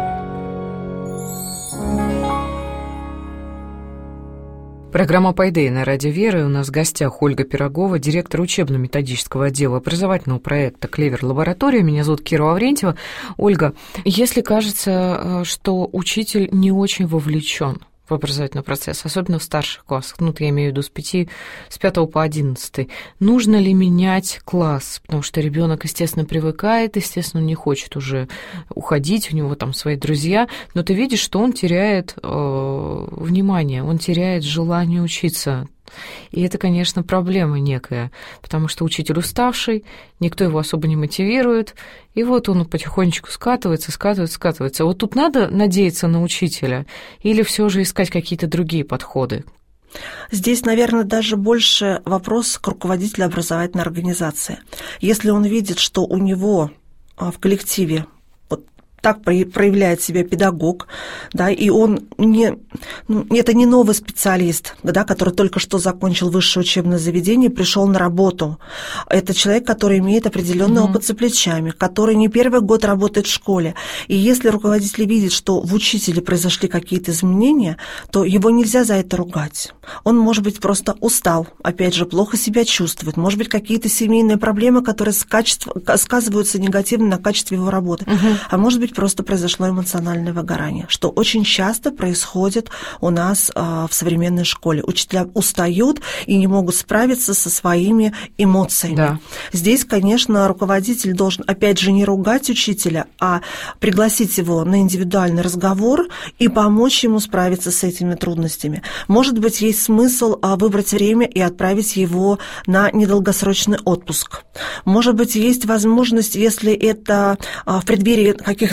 Программа «Пайдея» на Радио Вера. У нас в гостях Ольга Пирогова, директор учебно-методического отдела образовательного проекта «Клевер Лаборатория». Меня зовут Кира Лаврентьева. Ольга, если кажется, что учитель не очень вовлечен в образовательный процесс, особенно в старших классах, ну, я имею в виду с 5 по 11, нужно ли менять класс? Потому что ребенок, естественно, привыкает, естественно, не хочет уже уходить, у него там свои друзья, но ты видишь, что он теряет внимание, он теряет желание учиться. И это, конечно, проблема некая, потому что учитель уставший, никто его особо не мотивирует, и вот он потихонечку скатывается. Вот тут надо надеяться на учителя или все же искать какие-то другие подходы? Здесь, наверное, даже больше вопрос к руководителю образовательной организации. Если он видит, что у него в коллективе так проявляет себя педагог, да, и он это не новый специалист, да, который только что закончил высшее учебное заведение, пришел на работу. Это человек, который имеет определенный опыт за плечами, который не первый год работает в школе. И если руководитель видит, что в учителе произошли какие-то изменения, то его нельзя за это ругать. Он, может быть, просто устал, опять же, плохо себя чувствует, может быть, какие-то семейные проблемы, которые сказываются негативно на качестве его работы, а может быть, просто произошло эмоциональное выгорание, что очень часто происходит у нас в современной школе. Учителя устают и не могут справиться со своими эмоциями. Да. Здесь, конечно, руководитель должен, опять же, не ругать учителя, а пригласить его на индивидуальный разговор и помочь ему справиться с этими трудностями. Может быть, есть смысл выбрать время и отправить его на недолгосрочный отпуск. Может быть, есть возможность, если это в преддверии каких-то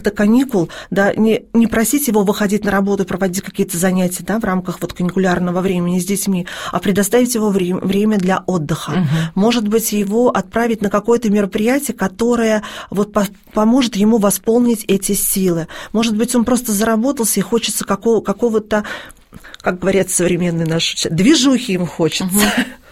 каких-то каникул, да, не просить его выходить на работу, проводить какие-то занятия, да, в рамках вот каникулярного времени с детьми, а предоставить его время для отдыха. Может быть, его отправить на какое-то мероприятие, которое вот поможет ему восполнить эти силы. Может быть, он просто заработался и хочется какого-то, как говорят современные наши, движухи им хочется.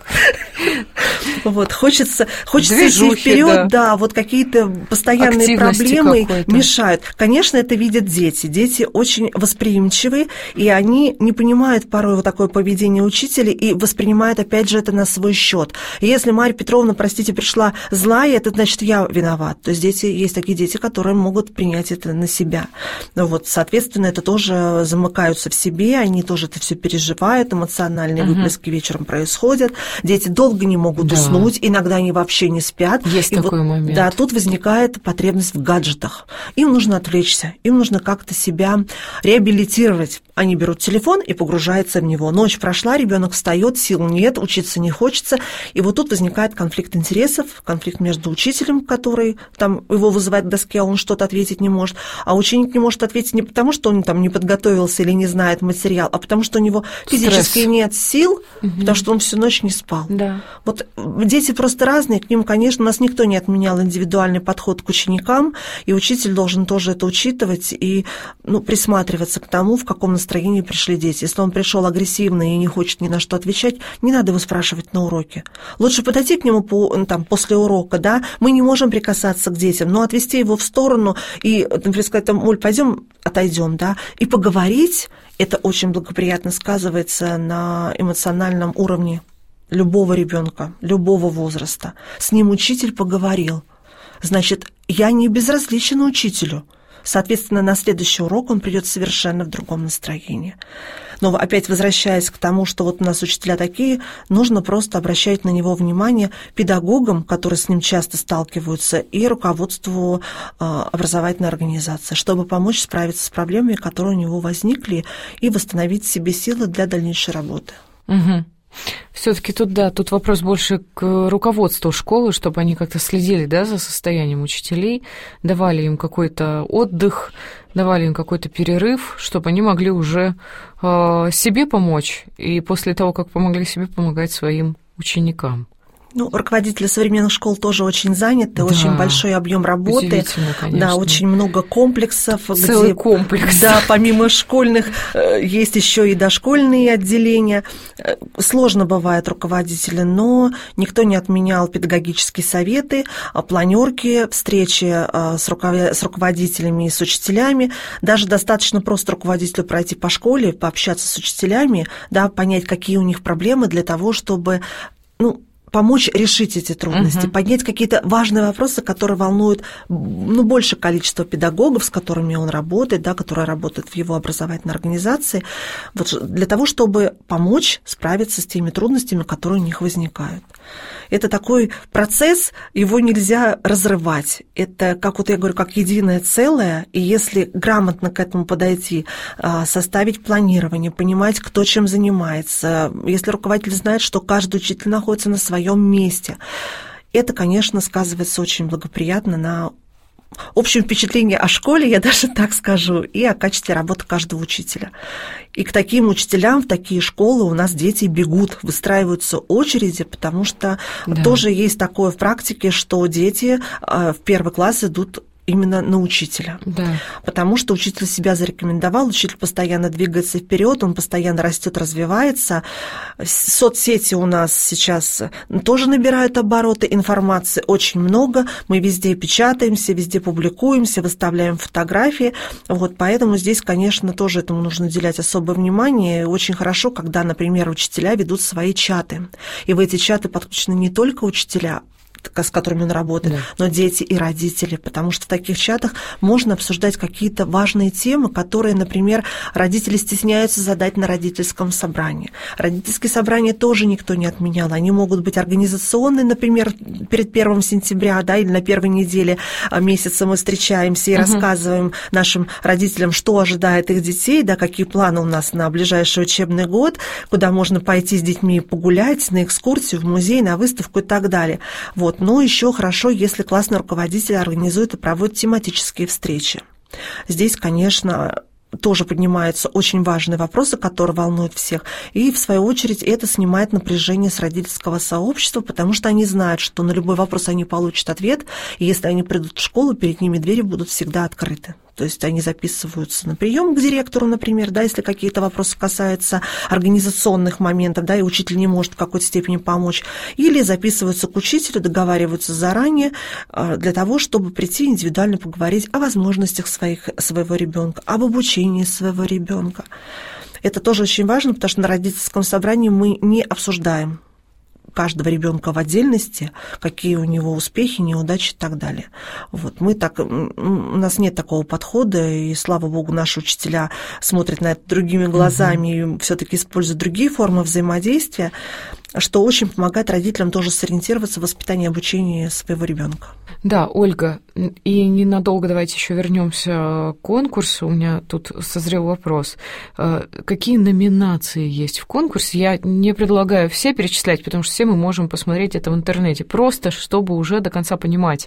Вот, хочется идти вперед, да, вот какие-то постоянные проблемы мешают. Конечно, это видят дети. Дети очень восприимчивы, и они не понимают порой вот такое поведение учителя и воспринимают, опять же, это на свой счет. Если Марья Петровна, простите, пришла злая, это значит, я виноват. То есть есть такие дети, которые могут принять это на себя. Вот, соответственно, это тоже замыкаются в себе, они тоже это все переживают, эмоциональные выплески вечером происходят. Дети долго не могут уснуть, иногда они вообще не спят. Есть и такой момент. Да, тут возникает потребность в гаджетах. Им нужно отвлечься, им нужно как-то себя реабилитировать. Они берут телефон и погружаются в него. Ночь прошла, ребенок встает, сил нет, учиться не хочется. И вот тут возникает конфликт интересов, конфликт между учителем, который там его вызывает к доске, а он что-то ответить не может. А ученик не может ответить не потому, что он там не подготовился или не знает материал, а потому что у него физически нет сил, потому что он всю ночь не спал. Да. Вот дети просто разные, к ним, конечно, у нас никто не отменял индивидуальный подход к ученикам, и учитель должен тоже это учитывать и присматриваться к тому, в каком настроении пришли дети. Если он пришел агрессивный и не хочет ни на что отвечать, не надо его спрашивать на уроке. Лучше подойти к нему после урока, да, мы не можем прикасаться к детям, но отвести его в сторону и, например, сказать, Оль, пойдем, отойдем, да, и поговорить, это очень благоприятно сказывается на эмоциональном уровне любого ребенка, любого возраста. С ним учитель поговорил. Значит, я не безразличен учителю. Соответственно, на следующий урок он придет совершенно в другом настроении. Но опять возвращаясь к тому, что вот у нас учителя такие, нужно просто обращать на него внимание педагогам, которые с ним часто сталкиваются, и руководству образовательной организации, чтобы помочь справиться с проблемами, которые у него возникли, и восстановить в себе силы для дальнейшей работы. Угу. Все-таки тут вопрос больше к руководству школы, чтобы они как-то следили, да, за состоянием учителей, давали им какой-то отдых, давали им какой-то перерыв, чтобы они могли уже себе помочь, и после того, как помогли себе, помогать своим ученикам. Руководители современных школ тоже очень заняты, да, очень большой объем работы, да, очень много комплексов. Целый комплекс. Да, помимо школьных есть еще и дошкольные отделения. Сложно бывает руководители, но никто не отменял педагогические советы, планерки, встречи с руководителями и с учителями. Даже достаточно просто руководителю пройти по школе, пообщаться с учителями, да, понять, какие у них проблемы для того, чтобы помочь решить эти трудности, поднять какие-то важные вопросы, которые волнуют большее количество педагогов, с которыми он работает, да, которые работают в его образовательной организации, вот, для того, чтобы помочь справиться с теми трудностями, которые у них возникают. Это такой процесс, его нельзя разрывать. Это, как вот я говорю, как единое целое, и если грамотно к этому подойти, составить планирование, понимать, кто чем занимается, если руководитель знает, что каждый учитель находится на своем месте, это, конечно, сказывается очень благоприятно на общем впечатлении о школе, я даже так скажу, и о качестве работы каждого учителя. И к таким учителям, в такие школы у нас дети бегут, выстраиваются очереди, потому что тоже есть такое в практике, что дети в первый класс идут именно на учителя. Да. Потому что учитель себя зарекомендовал, учитель постоянно двигается вперед, он постоянно растет, развивается. Соцсети у нас сейчас тоже набирают обороты, информации очень много, мы везде печатаемся, везде публикуемся, выставляем фотографии. Вот, поэтому здесь, конечно, тоже этому нужно уделять особое внимание. И очень хорошо, когда, например, учителя ведут свои чаты. И в эти чаты подключены не только учителя, с которыми он работает, но дети и родители, потому что в таких чатах можно обсуждать какие-то важные темы, которые, например, родители стесняются задать на родительском собрании. Родительские собрания тоже никто не отменял, они могут быть организационные, например, перед 1 сентября, да, или на первой неделе месяца мы встречаемся и рассказываем нашим родителям, что ожидает их детей, да, какие планы у нас на ближайший учебный год, куда можно пойти с детьми погулять, на экскурсию, в музей, на выставку и так далее. Вот. Но еще хорошо, если классный руководитель организует и проводит тематические встречи. Здесь, конечно, тоже поднимаются очень важные вопросы, которые волнуют всех. И, в свою очередь, это снимает напряжение с родительского сообщества, потому что они знают, что на любой вопрос они получат ответ, и если они придут в школу, перед ними двери будут всегда открыты. То есть они записываются на прием к директору, например, да, если какие-то вопросы касаются организационных моментов, да, и учитель не может в какой-то степени помочь, или записываются к учителю, договариваются заранее для того, чтобы прийти индивидуально поговорить о возможностях своего ребенка, об обучении своего ребенка. Это тоже очень важно, потому что на родительском собрании мы не обсуждаем каждого ребенка в отдельности, какие у него успехи, неудачи и так далее. Вот. У нас нет такого подхода, и, слава богу, наши учителя смотрят на это другими глазами и все-таки используют другие формы взаимодействия, что очень помогает родителям тоже сориентироваться в воспитании и обучении своего ребенка. Да, Ольга, и ненадолго давайте еще вернемся к конкурсу. У меня тут созрел вопрос. Какие номинации есть в конкурсе? Я не предлагаю все перечислять, потому что все мы можем посмотреть это в интернете, просто чтобы уже до конца понимать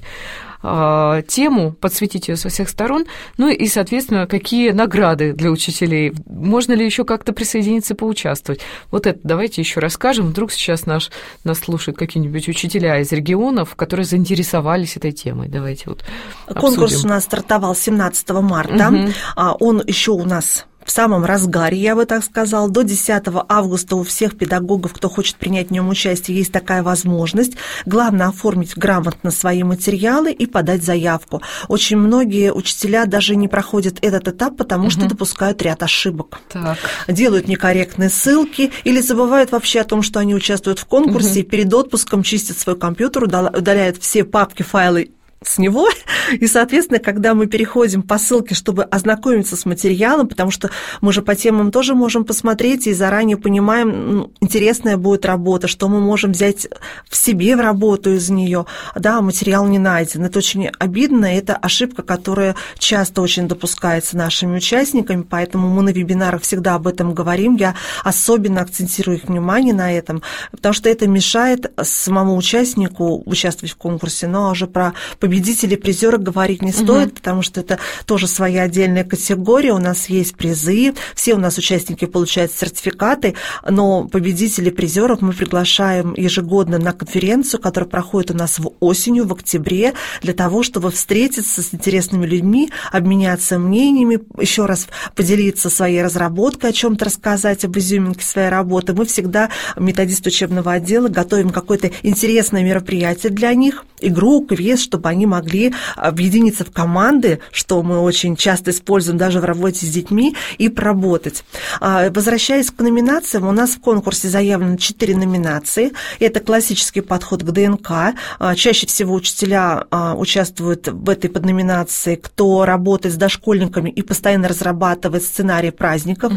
тему, подсветить ее со всех сторон, ну и, соответственно, какие награды для учителей. Можно ли еще как-то присоединиться, поучаствовать? Вот это давайте еще расскажем. Вдруг сейчас нас слушают какие-нибудь учителя из регионов, которые заинтересовались этой темой. Давайте вот обсудим. Конкурс у нас стартовал 17 марта. Он еще у нас в самом разгаре, я бы так сказала. До 10 августа у всех педагогов, кто хочет принять в нем участие, есть такая возможность. Главное оформить грамотно свои материалы и подать заявку. Очень многие учителя даже не проходят этот этап, потому что допускают ряд ошибок. Так. Делают некорректные ссылки или забывают вообще о том, что они участвуют в конкурсе, и перед отпуском чистят свой компьютер, удаляют все папки, файлы с него, и, соответственно, когда мы переходим по ссылке, чтобы ознакомиться с материалом, потому что мы же по темам тоже можем посмотреть и заранее понимаем, интересная будет работа, что мы можем взять в себе в работу из нее. Да, материал не найден. Это очень обидно, это ошибка, которая часто очень допускается нашими участниками, поэтому мы на вебинарах всегда об этом говорим. Я особенно акцентирую их внимание на этом, потому что это мешает самому участнику участвовать в конкурсе, но уже про победителей, призеры говорить не стоит, потому что это тоже своя отдельная категория. У нас есть призы, все у нас участники получают сертификаты, но победителей, призеров мы приглашаем ежегодно на конференцию, которая проходит у нас осенью, в октябре, для того, чтобы встретиться с интересными людьми, обменяться мнениями, еще раз поделиться своей разработкой, о чем-то рассказать, об изюминке своей работы. Мы всегда, методисты учебного отдела, готовим какое-то интересное мероприятие для них, игру, квест, чтобы они могли объединиться в команды, что мы очень часто используем даже в работе с детьми, и поработать. Возвращаясь к номинациям, у нас в конкурсе заявлено 4 номинации. Это классический подход к ДНК. Чаще всего учителя участвуют в этой подноминации, кто работает с дошкольниками и постоянно разрабатывает сценарии праздников.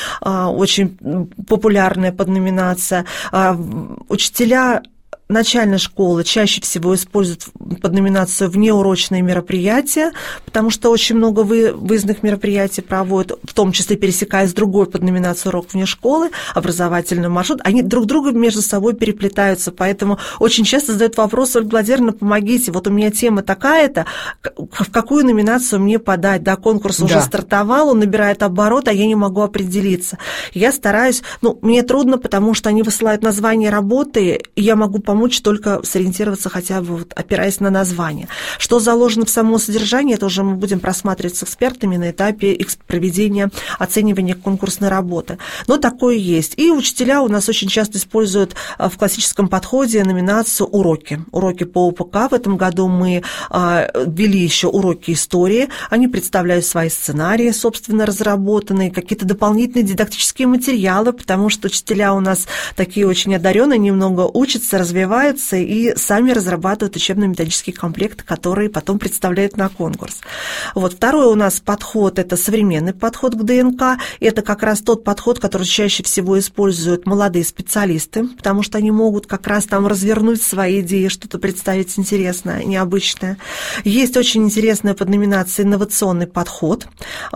Очень популярная подноминация. Учителя начальной школы чаще всего используют под номинацию внеурочные мероприятия, потому что очень много выездных мероприятий проводят, в том числе пересекаясь с другой под номинацию урок вне школы, образовательный маршрут. Они друг друга между собой переплетаются, поэтому очень часто задают вопрос: Ольга Владимировна, помогите, вот у меня тема такая-то, в какую номинацию мне подать? Да, конкурс уже стартовал, он набирает оборот, а я не могу определиться. Я стараюсь, мне трудно, потому что они высылают название работы, и я могу помочь только сориентироваться хотя бы опираясь на название. Что заложено в само содержание, это уже мы будем просматривать с экспертами на этапе проведения оценивания конкурсной работы. Но такое есть. И учителя у нас очень часто используют в классическом подходе номинацию уроки. Уроки по УПК. В этом году мы ввели еще уроки истории. Они представляют свои сценарии, собственно, разработанные, какие-то дополнительные дидактические материалы, потому что учителя у нас такие очень одаренные, немного учатся, развиваются и сами разрабатывают учебно-методические комплекты, которые потом представляют на конкурс. Второй у нас подход – это современный подход к ДНК. Это как раз тот подход, который чаще всего используют молодые специалисты, потому что они могут как раз там развернуть свои идеи, что-то представить интересное, необычное. Есть очень интересная подноминация «Инновационный подход».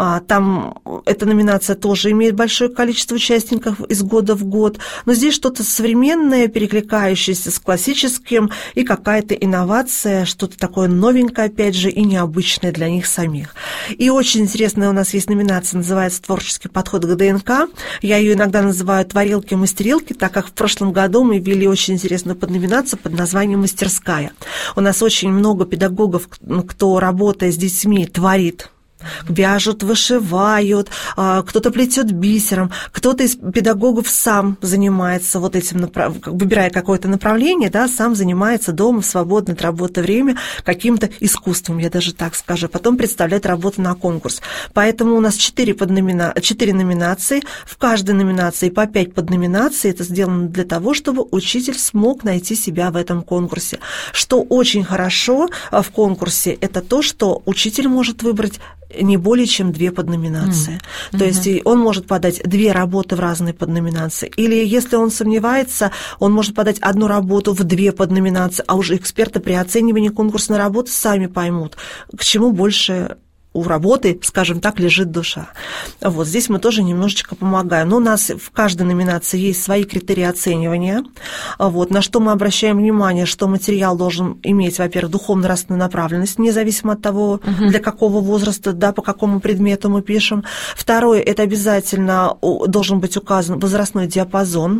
Там эта номинация тоже имеет большое количество участников из года в год, но здесь что-то современное, перекликающееся с с классическим, и какая-то инновация, что-то такое новенькое, опять же, и необычное для них самих. И очень интересная у нас есть номинация, называется «Творческий подход к ДНК». Я ее иногда называю «Творилки-мастерилки», так как в прошлом году мы ввели очень интересную подноминацию под названием «Мастерская». У нас очень много педагогов, кто, работая с детьми, творит. Вяжут, вышивают, кто-то плетет бисером, кто-то из педагогов сам занимается вот этим, выбирая какое-то направление, да, сам занимается дома в свободное от работы время каким-то искусством, я даже так скажу, потом представляет работу на конкурс. Поэтому у нас 4 номинации, в каждой номинации по 5 подноминаций. Это сделано для того, чтобы учитель смог найти себя в этом конкурсе. Что очень хорошо в конкурсе, это то, что учитель может выбрать не более чем 2 подноминации. То есть он может подать 2 работы в разные подноминации. Или если он сомневается, он может подать 1 работу в 2 подноминации, а уже эксперты при оценивании конкурсной работы сами поймут, к чему больше у работы, скажем так, лежит душа. Вот здесь мы тоже немножечко помогаем. Но у нас в каждой номинации есть свои критерии оценивания. Вот, на что мы обращаем внимание, что материал должен иметь, во-первых, духовно-нравственную направленность, независимо от того, для какого возраста, да, по какому предмету мы пишем. Второе, это обязательно должен быть указан возрастной диапазон,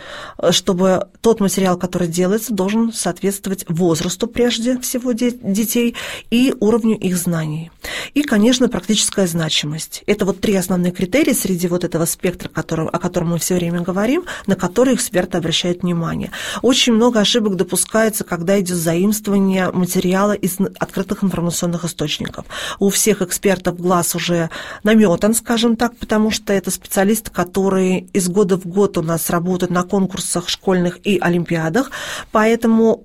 чтобы тот материал, который делается, должен соответствовать возрасту прежде всего детей и уровню их знаний. И, конечно, практическая значимость. Это вот 3 основные критерии среди вот этого спектра, о котором мы все время говорим, на которые эксперты обращают внимание. Очень много ошибок допускается, когда идет заимствование материала из открытых информационных источников. У всех экспертов глаз уже наметан, скажем так, потому что это специалисты, которые из года в год у нас работают на конкурсах школьных и олимпиадах, поэтому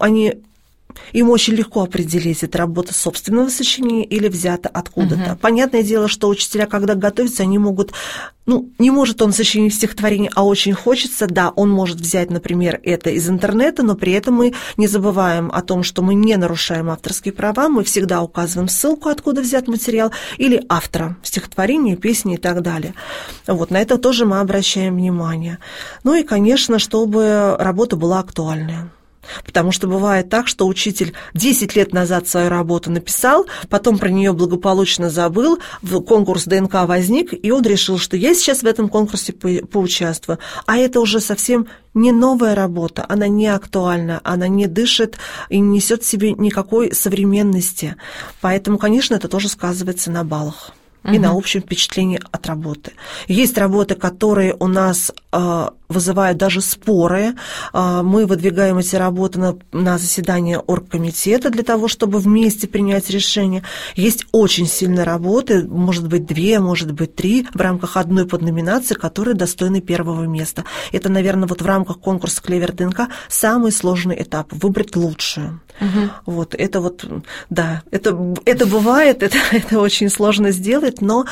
им очень легко определить, это работа собственного сочинения или взята откуда-то. Понятное дело, что учителя, когда готовятся, они могут, не может он сочинить стихотворение, а очень хочется, да, он может взять, например, это из интернета, но при этом мы не забываем о том, что мы не нарушаем авторские права, мы всегда указываем ссылку, откуда взят материал, или автора стихотворения, песни и так далее. Вот, на это тоже мы обращаем внимание. Ну и, конечно, чтобы работа была актуальная. Потому что бывает так, что учитель 10 лет назад свою работу написал, потом про нее благополучно забыл, конкурс ДНК возник, и он решил, что я сейчас в этом конкурсе поучаствую. А это уже совсем не новая работа, она не актуальна, она не дышит и не несет в себе никакой современности. Поэтому, конечно, это тоже сказывается на баллах и на общем впечатлении от работы. Есть работы, которые у нас вызывают даже споры. Мы выдвигаем эти работы на заседание оргкомитета для того, чтобы вместе принять решение. Есть очень сильные работы, может быть 2, может быть 3, в рамках одной подноминации, которые достойны 1-го места. Это, наверное, вот в рамках конкурса «Клевер ДНК» самый сложный этап – выбрать лучшую. Вот, это вот, да, это бывает, это очень сложно сделать, но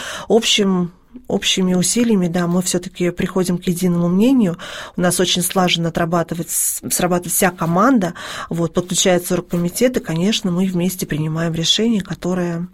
общими усилиями, да, мы все-таки приходим к единому мнению. У нас очень слаженно срабатывает вся команда, вот, подключается оргкомитет, и, конечно, мы вместе принимаем решение, которое...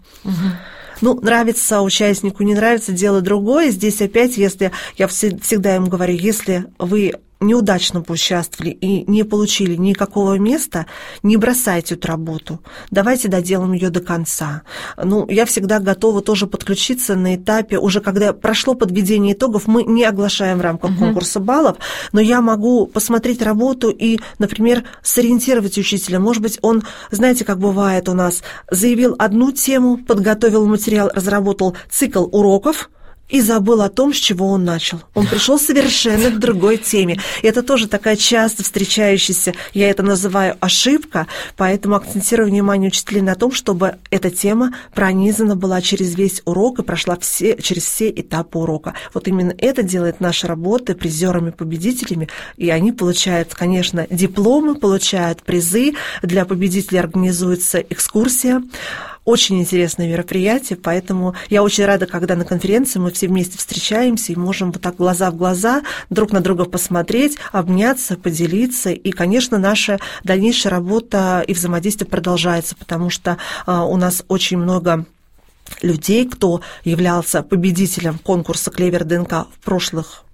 нравится участнику, не нравится, дело другое. Здесь опять, если я всегда им говорю, если вы неудачно поучаствовали и не получили никакого места, не бросайте эту работу, давайте доделаем ее до конца. Я всегда готова тоже подключиться на этапе, уже когда прошло подведение итогов, мы не оглашаем в рамках конкурса баллов, но я могу посмотреть работу и, например, сориентировать учителя. Может быть, он, знаете, как бывает у нас, заявил одну тему, подготовил материал, разработал цикл уроков, и забыл о том, с чего он начал. Он пришел совершенно к другой теме. И это тоже такая часто встречающаяся, я это называю, ошибка, поэтому акцентирую внимание учителей на том, чтобы эта тема пронизана была через весь урок и прошла через все этапы урока. Вот именно это делает наши работы призерами-победителями, и они получают, конечно, дипломы, получают призы, для победителей организуется экскурсия. Очень интересное мероприятие, поэтому я очень рада, когда на конференции мы все вместе встречаемся и можем вот так глаза в глаза друг на друга посмотреть, обняться, поделиться. И, конечно, наша дальнейшая работа и взаимодействие продолжается, потому что у нас очень много людей, кто являлся победителем конкурса «Клевер ДНК» в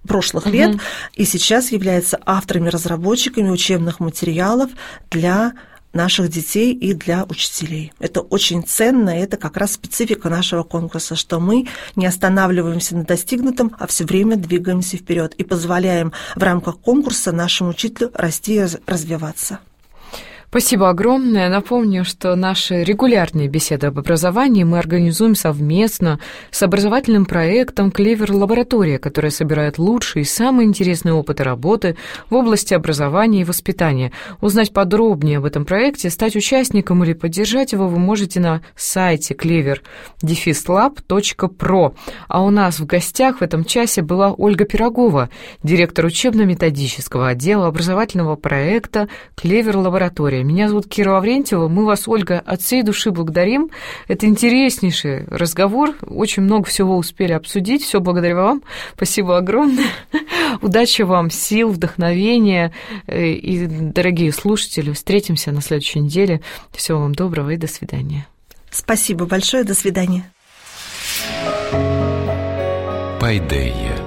прошлых лет, и сейчас является авторами-разработчиками учебных материалов для наших детей и для учителей. Это очень ценно, и это как раз специфика нашего конкурса, что мы не останавливаемся на достигнутом, а все время двигаемся вперед и позволяем в рамках конкурса нашему учителю расти и развиваться. Спасибо огромное. Напомню, что наши регулярные беседы об образовании мы организуем совместно с образовательным проектом «Клевер Лаборатория», который собирает лучшие и самые интересные опыты работы в области образования и воспитания. Узнать подробнее об этом проекте, стать участником или поддержать его вы можете на сайте clever-lab.pro. А у нас в гостях в этом часе была Ольга Пирогова, директор учебно-методического отдела образовательного проекта «Клевер Лаборатория». Меня зовут Кира Лаврентьева. Мы вас, Ольга, от всей души благодарим. Это интереснейший разговор. Очень много всего успели обсудить. Все благодаря вам. Спасибо огромное. Удачи вам, сил, вдохновения. И, дорогие слушатели, встретимся на следующей неделе. Всего вам доброго и до свидания. Спасибо большое. До свидания. Пайдея.